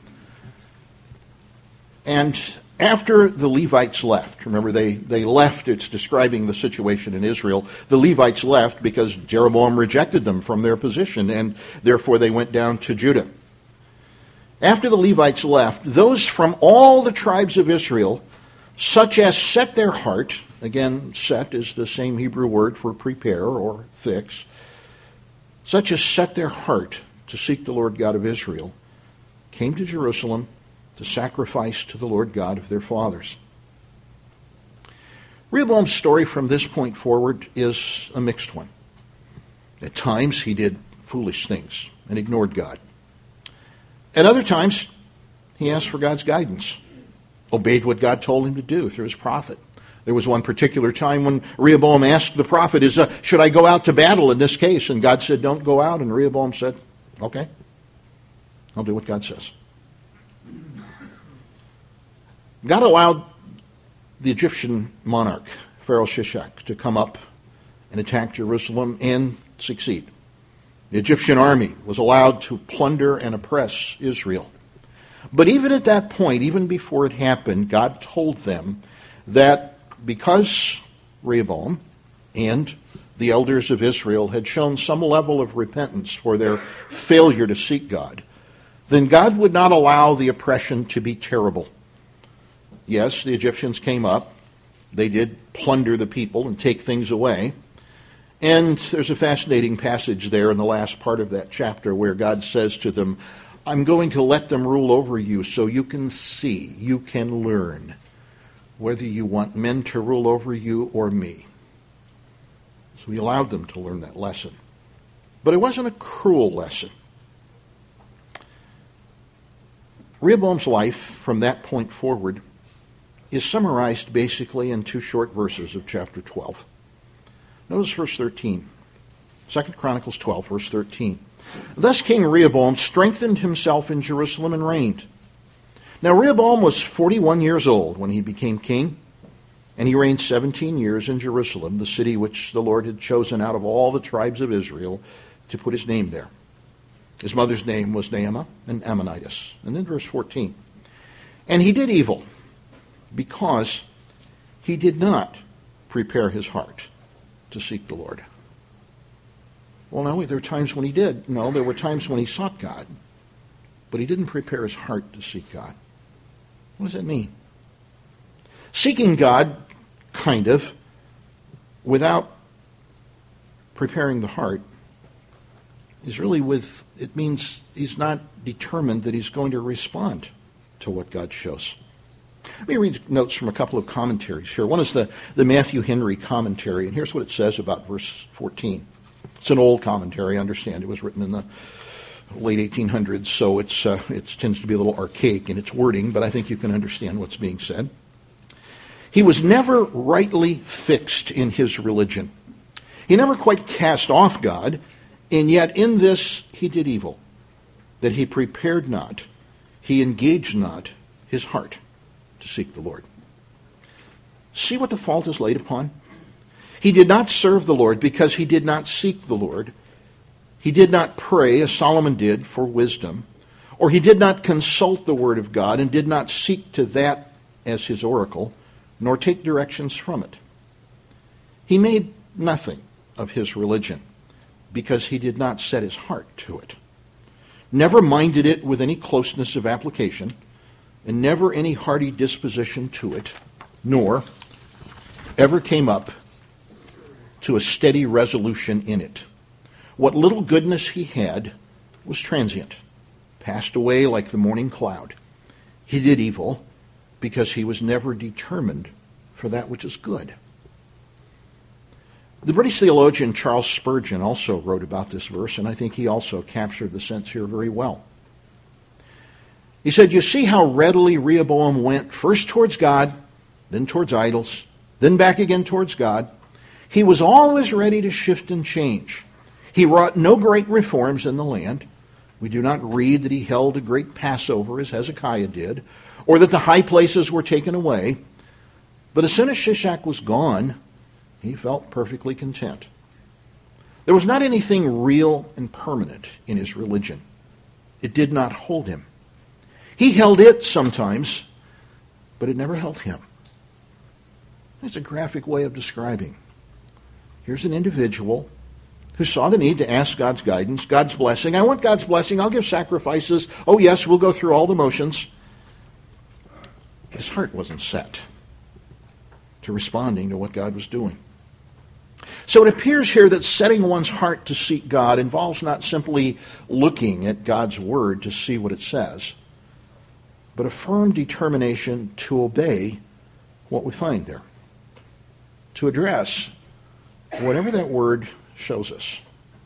and after the Levites left, remember they, they left, it's describing the situation in Israel. The Levites left because Jeroboam rejected them from their position, and therefore they went down to Judah. After the Levites left, those from all the tribes of Israel, such as set their heart, again, set is the same Hebrew word for prepare or fix, such as set their heart to seek the Lord God of Israel, came to Jerusalem to sacrifice to the Lord God of their fathers. Rehoboam's story from this point forward is a mixed one. At times he did foolish things and ignored God. At other times he asked for God's guidance, obeyed what God told him to do through his prophet. There was one particular time when Rehoboam asked the prophet, "Is uh, should I go out to battle in this case?" And God said, "Don't go out." And Rehoboam said, "Okay, I'll do what God says." God allowed the Egyptian monarch, Pharaoh Shishak, to come up and attack Jerusalem and succeed. The Egyptian army was allowed to plunder and oppress Israel. But even at that point, even before it happened, God told them that because Rehoboam and the elders of Israel had shown some level of repentance for their failure to seek God, then God would not allow the oppression to be terrible. Yes, the Egyptians came up. They did plunder the people and take things away. And there's a fascinating passage there in the last part of that chapter where God says to them, "I'm going to let them rule over you so you can see, you can learn whether you want men to rule over you or me." So he allowed them to learn that lesson. But it wasn't a cruel lesson. Rehoboam's life from that point forward is summarized basically in two short verses of chapter twelve. Notice verse thirteen. Second Chronicles twelve, verse thirteen. "Thus King Rehoboam strengthened himself in Jerusalem and reigned." Now Rehoboam was forty-one years old when he became king, and he reigned seventeen years in Jerusalem, the city which the Lord had chosen out of all the tribes of Israel to put his name there. His mother's name was Naamah, an Ammonitess. And then verse fourteen. "And he did evil, because he did not prepare his heart to seek the Lord." Well, now, there were times when he did. No, there were times when he sought God, but he didn't prepare his heart to seek God. What does that mean? Seeking God, kind of, without preparing the heart, is really with, it means he's not determined that he's going to respond to what God shows. Let me read notes from a couple of commentaries here. One is the, the Matthew Henry commentary, and here's what it says about verse fourteen. It's an old commentary, I understand. It was written in the late eighteen hundreds, so it's uh, it tends to be a little archaic in its wording, but I think you can understand what's being said. "He was never rightly fixed in his religion. He never quite cast off God, and yet in this he did evil, that he prepared not, he engaged not his heart to seek the Lord." See what the fault is laid upon? He did not serve the Lord because he did not seek the Lord. He did not pray, as Solomon did, for wisdom. Or he did not consult the Word of God and did not seek to that as his oracle, nor take directions from it. He made nothing of his religion because he did not set his heart to it. Never minded it with any closeness of application, and never any hearty disposition to it, nor ever came up to a steady resolution in it. What little goodness he had was transient, passed away like the morning cloud. He did evil because he was never determined for that which is good. The British theologian Charles Spurgeon also wrote about this verse, and I think he also captured the sense here very well. He said, "You see how readily Rehoboam went first towards God, then towards idols, then back again towards God. He was always ready to shift and change. He wrought no great reforms in the land. We do not read that he held a great Passover as Hezekiah did, or that the high places were taken away. But as soon as Shishak was gone, he felt perfectly content." There was not anything real and permanent in his religion. It did not hold him. He held it sometimes, but it never held him. It's a graphic way of describing. Here's an individual who saw the need to ask God's guidance, God's blessing. I want God's blessing. I'll give sacrifices. Oh, yes, we'll go through all the motions. His heart wasn't set to responding to what God was doing. So it appears here that setting one's heart to seek God involves not simply looking at God's word to see what it says, but a firm determination to obey what we find there, to address whatever that word shows us.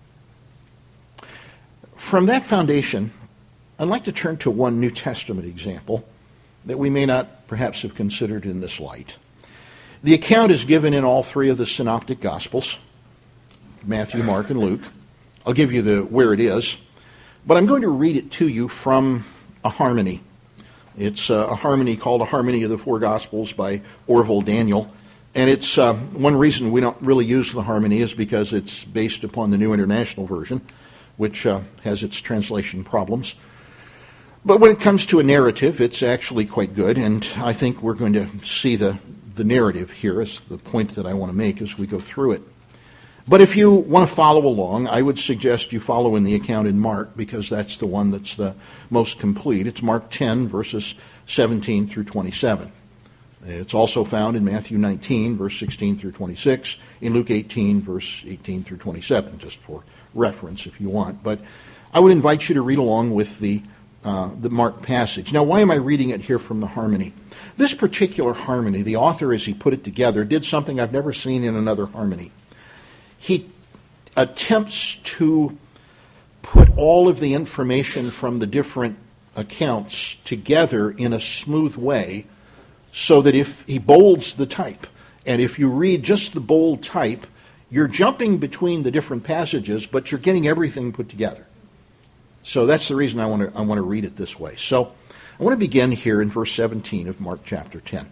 From that foundation, I'd like to turn to one New Testament example that we may not perhaps have considered in this light. The account is given in all three of the synoptic Gospels, Matthew, Mark, and Luke. I'll give you the where it is, but I'm going to read it to you from a harmony. It's a harmony called A Harmony of the Four Gospels by Orville Daniel. And it's uh, one reason we don't really use the harmony is because it's based upon the New International Version, which uh, has its translation problems. But when it comes to a narrative, it's actually quite good, and I think we're going to see the, the narrative here as the point that I want to make as we go through it. But if you want to follow along, I would suggest you follow in the account in Mark, because that's the one that's the most complete. It's Mark ten, verses seventeen through twenty-seven. It's also found in Matthew nineteen, verse sixteen through twenty-six, in Luke eighteen, verse eighteen through twenty-seven, just for reference if you want. But I would invite you to read along with the uh, the Mark passage. Now, why am I reading it here from the harmony? This particular harmony, the author, as he put it together, did something I've never seen in another harmony. He attempts to put all of the information from the different accounts together in a smooth way, so that if he bolds the type, and if you read just the bold type, you're jumping between the different passages, but you're getting everything put together. So that's the reason I want to I want to read it this way. So I want to begin here in verse seventeen of Mark chapter ten.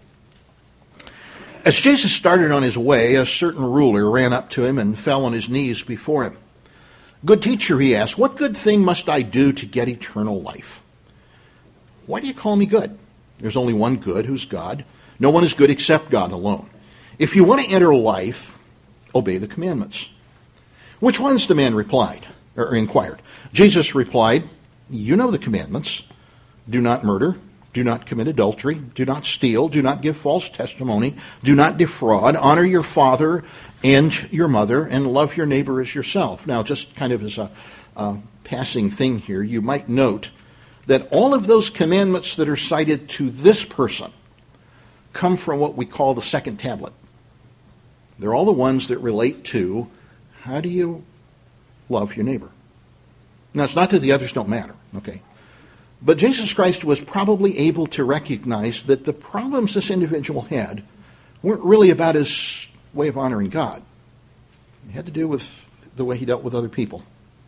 As Jesus started on his way, a certain ruler ran up to him and fell on his knees before him. "Good teacher," he asked, "what good thing must I do to get eternal life?" "Why do you call me good? There's only one good, who's God. No one is good except God alone. If you want to enter life, obey the commandments." "Which ones?" the man replied, or inquired. Jesus replied, "You know the commandments. Do not murder. Do not commit adultery. Do not steal. Do not give false testimony. Do not defraud. Honor your father and your mother, and love your neighbor as yourself." Now, just kind of as a uh, passing thing here, you might note that all of those commandments that are cited to this person come from what we call the second tablet. They're all the ones that relate to how do you love your neighbor. Now, it's not that the others don't matter, okay? But Jesus Christ was probably able to recognize that the problems this individual had weren't really about his way of honoring God. It had to do with the way he dealt with other people.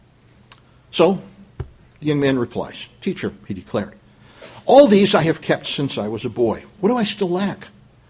So, the young man replies, "Teacher," he declared, "all these I have kept since I was a boy. What do I still lack?"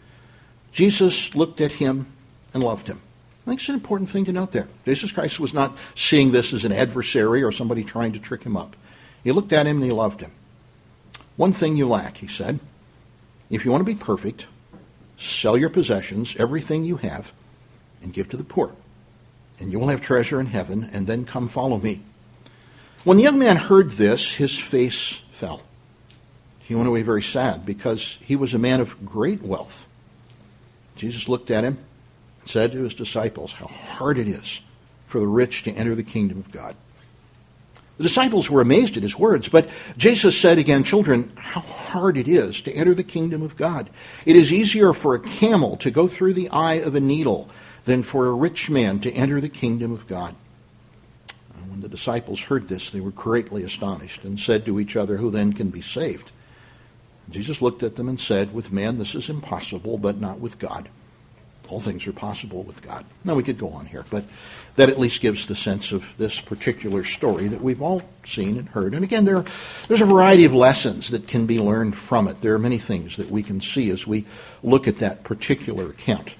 Jesus looked at him and loved him. I think it's an important thing to note there. Jesus Christ was not seeing this as an adversary or somebody trying to trick him up. He looked at him and he loved him. "One thing you lack," he said. "If you want to be perfect, sell your possessions, everything you have, and give to the poor, and you will have treasure in heaven, and then come follow me." When the young man heard this, his face fell. He went away very sad, because he was a man of great wealth. Jesus looked at him and said to his disciples, "How hard it is for the rich to enter the kingdom of God." The disciples were amazed at his words, but Jesus said again, "Children, how hard it is to enter the kingdom of God. It is easier for a camel to go through the eye of a needle than for a rich man to enter the kingdom of God." And when the disciples heard this, they were greatly astonished and said to each other, "Who then can be saved?" Jesus looked at them and said, "With man this is impossible, but not with God. All things are possible with God." Now, we could go on here, but that at least gives the sense of this particular story that we've all seen and heard. And again, there, there's a variety of lessons that can be learned from it. There are many things that we can see as we look at that particular account.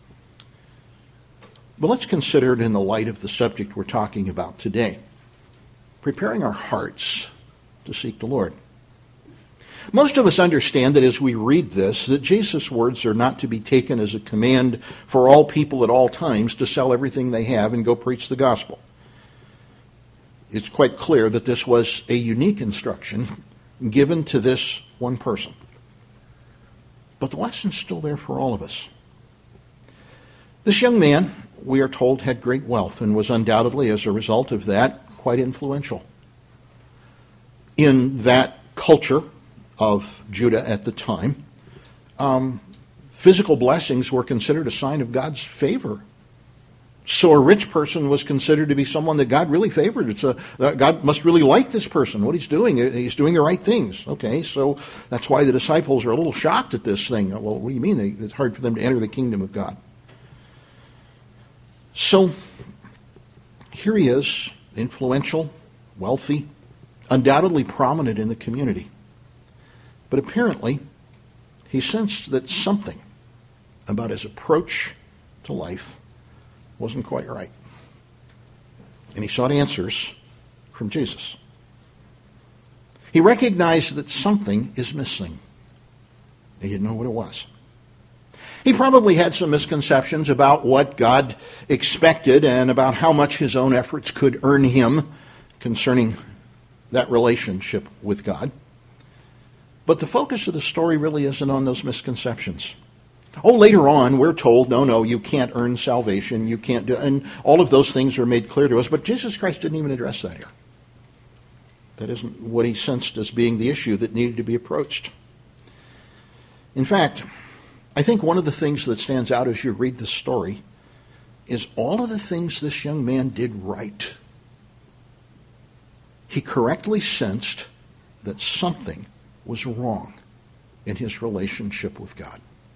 But let's consider it in the light of the subject we're talking about today, preparing our hearts to seek the Lord. Most of us understand that as we read this, that Jesus' words are not to be taken as a command for all people at all times to sell everything they have and go preach the gospel. It's quite clear that this was a unique instruction given to this one person. But the lesson's still there for all of us. This young man, we are told, had great wealth and was undoubtedly, as a result of that, quite influential. In that culture of Judah at the time, um, physical blessings were considered a sign of God's favor. So a rich person was considered to be someone that God really favored. It's a uh, God must really like this person, what he's doing. He's doing the right things. Okay, so that's why the disciples are a little shocked at this thing. Well, what do you mean? It's hard for them to enter the kingdom of God. So here he is, influential, wealthy, undoubtedly prominent in the community. But apparently, he sensed that something about his approach to life wasn't quite right. And he sought answers from Jesus. He recognized that something is missing. And he didn't know what it was. He probably had some misconceptions about what God expected and about how much his own efforts could earn him concerning that relationship with God. But the focus of the story really isn't on those misconceptions. Oh, later on, we're told, no, no, you can't earn salvation, you can't do, and all of those things are made clear to us, but Jesus Christ didn't even address that here. That isn't what he sensed as being the issue that needed to be approached. In fact, I think one of the things that stands out as you read the story is all of the things this young man did right. He correctly sensed that something was wrong in his relationship with God.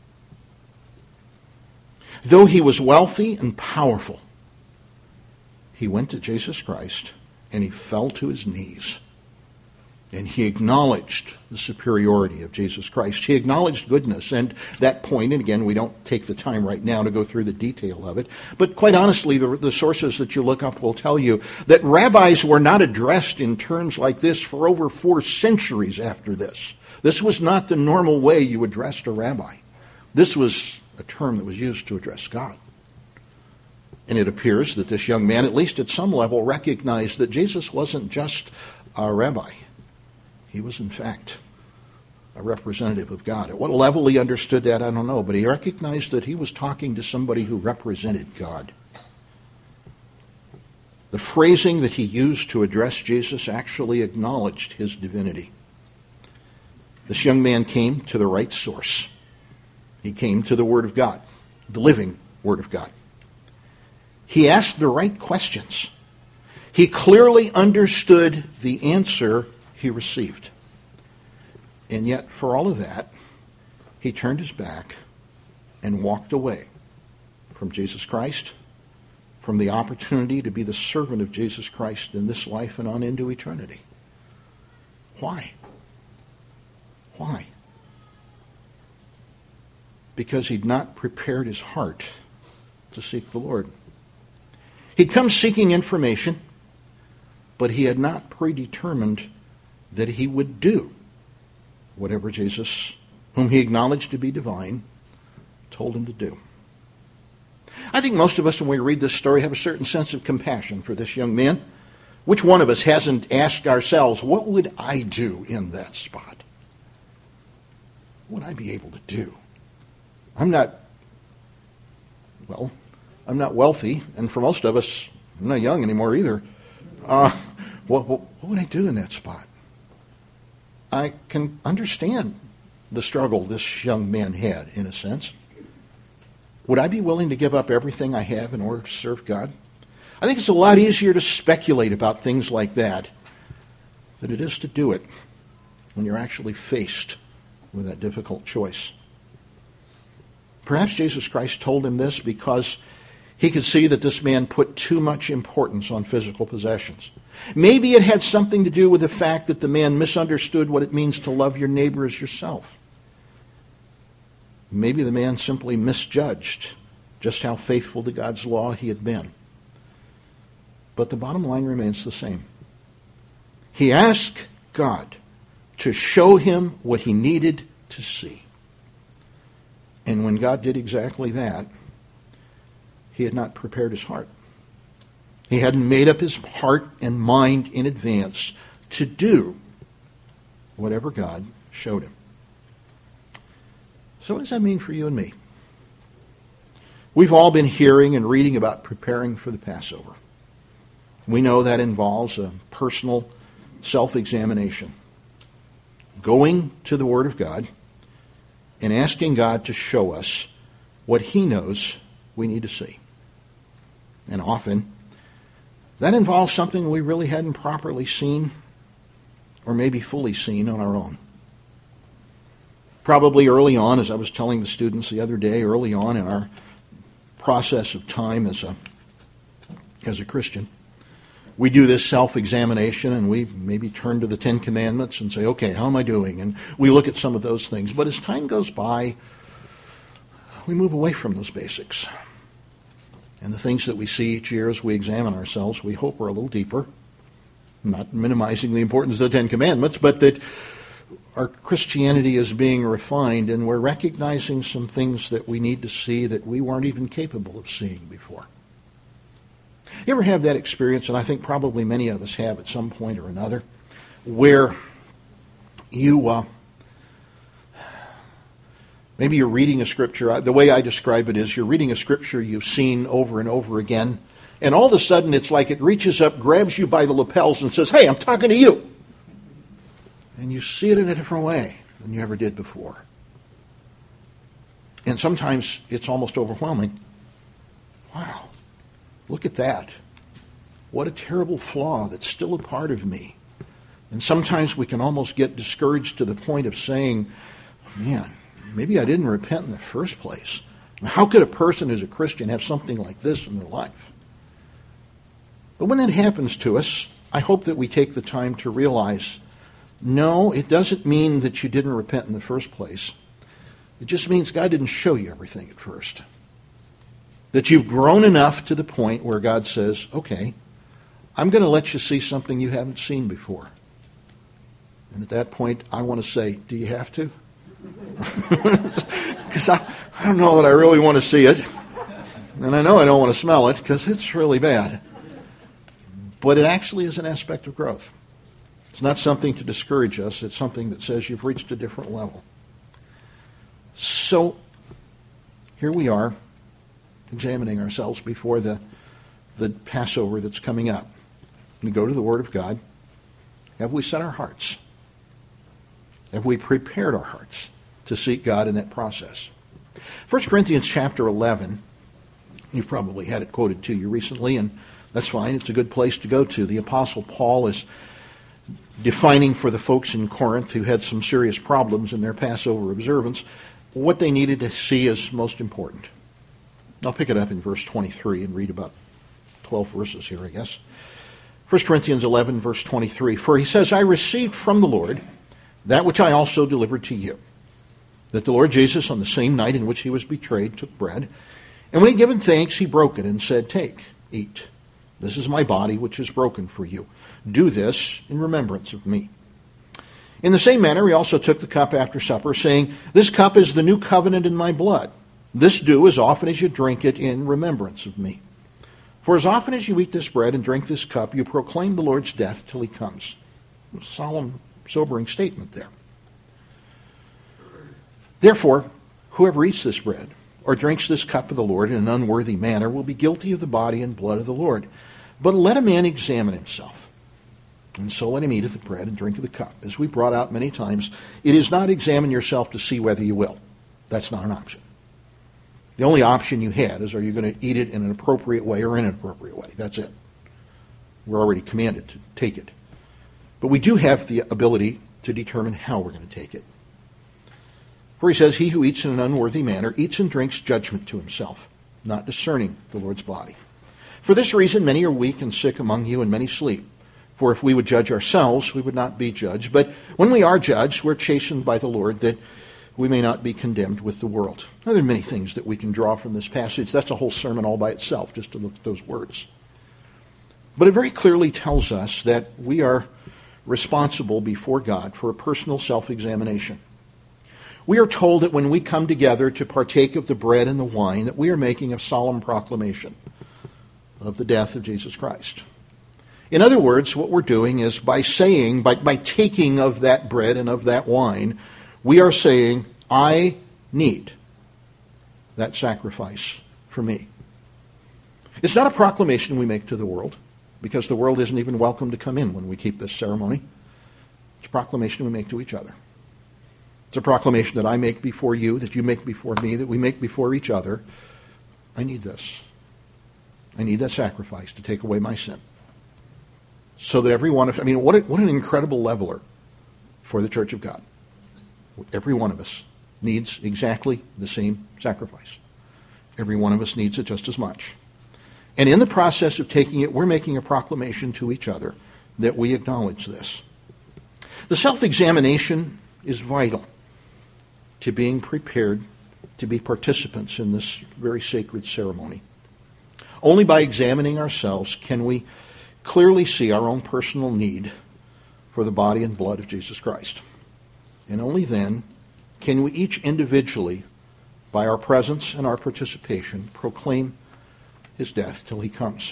Though he was wealthy and powerful, he went to Jesus Christ and he fell to his knees. And he acknowledged the superiority of Jesus Christ. He acknowledged goodness. And that point, and again, we don't take the time right now to go through the detail of it, but quite honestly, the, the sources that you look up will tell you that rabbis were not addressed in terms like this for over four centuries after this. This was not the normal way you addressed a rabbi. This was a term that was used to address God. And it appears that this young man, at least at some level, recognized that Jesus wasn't just a rabbi. He was, in fact, a representative of God. At what level he understood that, I don't know, but he recognized that he was talking to somebody who represented God. The phrasing that he used to address Jesus actually acknowledged his divinity. This young man came to the right source. He came to the Word of God, the living Word of God. He asked the right questions. He clearly understood the answer he received. And yet, for all of that, he turned his back and walked away from Jesus Christ, from the opportunity to be the servant of Jesus Christ in this life and on into eternity. Why? Why? Because he'd not prepared his heart to seek the Lord. He'd come seeking information, but he had not predetermined that he would do whatever Jesus, whom he acknowledged to be divine, told him to do. I think most of us, when we read this story, have a certain sense of compassion for this young man. Which one of us hasn't asked ourselves, what would I do in that spot? What would I be able to do? I'm not, well, I'm not wealthy, and for most of us, I'm not young anymore either. Uh, What, what, what would I do in that spot? I can understand the struggle this young man had, in a sense. Would I be willing to give up everything I have in order to serve God? I think it's a lot easier to speculate about things like that than it is to do it when you're actually faced with that difficult choice. Perhaps Jesus Christ told him this because he could see that this man put too much importance on physical possessions. Maybe it had something to do with the fact that the man misunderstood what it means to love your neighbor as yourself. Maybe the man simply misjudged just how faithful to God's law he had been. But the bottom line remains the same. He asked God to show him what he needed to see. And when God did exactly that, he had not prepared his heart. He hadn't made up his heart and mind in advance to do whatever God showed him. So what does that mean for you and me? We've all been hearing and reading about preparing for the Passover. We know that involves a personal self-examination. Going to the Word of God and asking God to show us what he knows we need to see. And often, that involves something we really hadn't properly seen or maybe fully seen on our own. Probably early on, as I was telling the students the other day, early on in our process of time as a, as a Christian, we do this self-examination and we maybe turn to the Ten Commandments and say, okay, how am I doing? And we look at some of those things. But as time goes by, we move away from those basics. And the things that we see each year as we examine ourselves, we hope are a little deeper. Not minimizing the importance of the Ten Commandments, but that our Christianity is being refined and we're recognizing some things that we need to see that we weren't even capable of seeing before. You ever have that experience, and I think probably many of us have at some point or another, where you, uh, maybe you're reading a scripture. The way I describe it is you're reading a scripture you've seen over and over again, and all of a sudden it's like it reaches up, grabs you by the lapels and says, hey, I'm talking to you. And you see it in a different way than you ever did before. And sometimes it's almost overwhelming. Wow, look at that. What a terrible flaw that's still a part of me. And sometimes we can almost get discouraged to the point of saying, man, maybe I didn't repent in the first place. How could a person who's a Christian have something like this in their life? But when that happens to us, I hope that we take the time to realize, no, it doesn't mean that you didn't repent in the first place. It just means God didn't show you everything at first. That you've grown enough to the point where God says, okay, I'm going to let you see something you haven't seen before. And at that point, I want to say, do you have to? Because I, I don't know that I really want to see it. And I know I don't want to smell it because it's really bad. But it actually is an aspect of growth. It's not something to discourage us. It's something that says you've reached a different level. So here we are, examining ourselves before the, the Passover that's coming up. We go to the Word of God. Have we set our hearts? Have we prepared our hearts to seek God in that process? First Corinthians chapter eleven, you've probably had it quoted to you recently, and that's fine. It's a good place to go to. The Apostle Paul is defining for the folks in Corinth who had some serious problems in their Passover observance what they needed to see as most important. I'll pick it up in verse twenty-three and read about twelve verses here, I guess. First Corinthians eleven, verse twenty-three. For he says, I received from the Lord that which I also delivered to you, that the Lord Jesus, on the same night in which he was betrayed, took bread, and when he had given thanks, he broke it and said, take, eat. This is my body, which is broken for you. Do this in remembrance of me. In the same manner, he also took the cup after supper, saying, this cup is the new covenant in my blood. This do as often as you drink it in remembrance of me. For as often as you eat this bread and drink this cup, you proclaim the Lord's death till he comes. A solemn, sobering statement there. Therefore, whoever eats this bread or drinks this cup of the Lord in an unworthy manner will be guilty of the body and blood of the Lord. But let a man examine himself, And so let him eat of the bread and drink of the cup. As we brought out many times, it is not examine yourself to see whether you will. That's not an option. The only option you had is, are you going to eat it in an appropriate way or inappropriate way? That's it. We're already commanded to take it. But we do have the ability to determine how we're going to take it. For he says, he who eats in an unworthy manner eats and drinks judgment to himself, not discerning the Lord's body. For this reason, many are weak and sick among you, and many sleep. For if we would judge ourselves, we would not be judged. But when we are judged, we're chastened by the Lord, that we may not be condemned with the world. Now, there are many things that we can draw from this passage. That's a whole sermon all by itself, just to look at those words. But it very clearly tells us that we are responsible before God for a personal self-examination. We are told that when we come together to partake of the bread and the wine, that we are making a solemn proclamation of the death of Jesus Christ. In other words, what we're doing is by saying, by, by taking of that bread and of that wine, we are saying, I need that sacrifice for me. It's not a proclamation we make to the world, because the world isn't even welcome to come in when we keep this ceremony. It's a proclamation we make to each other. It's a proclamation that I make before you, that you make before me, that we make before each other. I need this. I need that sacrifice to take away my sin. So that every one of, I mean, what, a, what an incredible leveler for the Church of God. Every one of us needs exactly the same sacrifice. Every one of us needs it just as much. And in the process of taking it, we're making a proclamation to each other that we acknowledge this. The self-examination is vital to being prepared to be participants in this very sacred ceremony. Only by examining ourselves can we clearly see our own personal need for the body and blood of Jesus Christ. And only then can we each individually, by our presence and our participation, proclaim his death till he comes.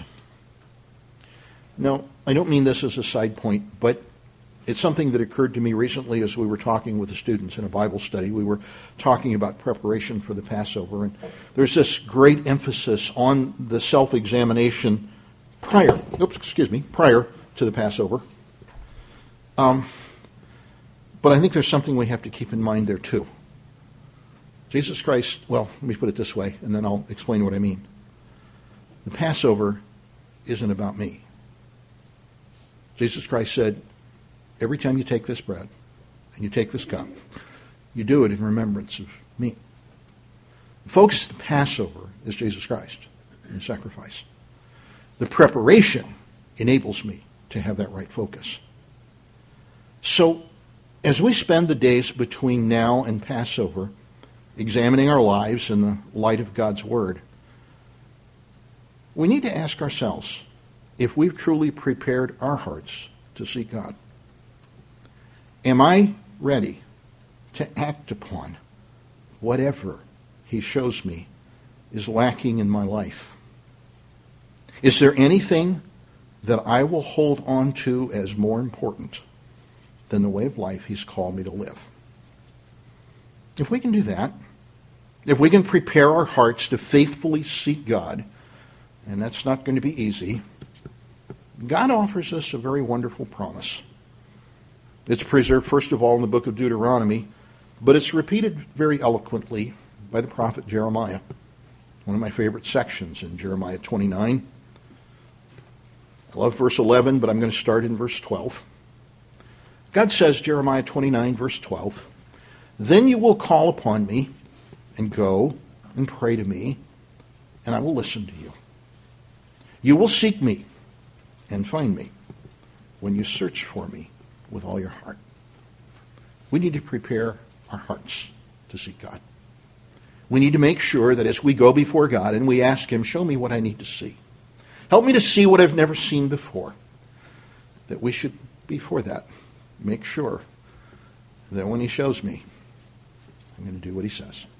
Now, I don't mean this as a side point, but it's something that occurred to me recently as we were talking with the students in a Bible study. We were talking about preparation for the Passover, and there's this great emphasis on the self-examination prior, oops, excuse me, prior to the Passover. Um, but I think there's something we have to keep in mind there too. Jesus Christ, well, let me put it this way, and then I'll explain what I mean. The Passover isn't about me. Jesus Christ said, every time you take this bread and you take this cup, you do it in remembrance of me. Folks, the Passover is Jesus Christ and his sacrifice. The preparation enables me to have that right focus. So, as we spend the days between now and Passover, examining our lives in the light of God's Word, we need to ask ourselves if we've truly prepared our hearts to seek God. Am I ready to act upon whatever he shows me is lacking in my life? Is there anything that I will hold on to as more important than the way of life he's called me to live? If we can do that, if we can prepare our hearts to faithfully seek God, and that's not going to be easy, God offers us a very wonderful promise. It's preserved, first of all, in the book of Deuteronomy, but it's repeated very eloquently by the prophet Jeremiah. One of my favorite sections in Jeremiah twenty-nine. I love verse eleven, but I'm going to start in verse twelve. God says, Jeremiah twenty-nine, verse twelve, "Then you will call upon me and go and pray to me, and I will listen to you. You will seek me and find me when you search for me with all your heart." We need to prepare our hearts to seek God. We need to make sure that as we go before God and we ask him, show me what I need to see. Help me to see what I've never seen before. That we should, before that, make sure that when he shows me, I'm going to do what he says.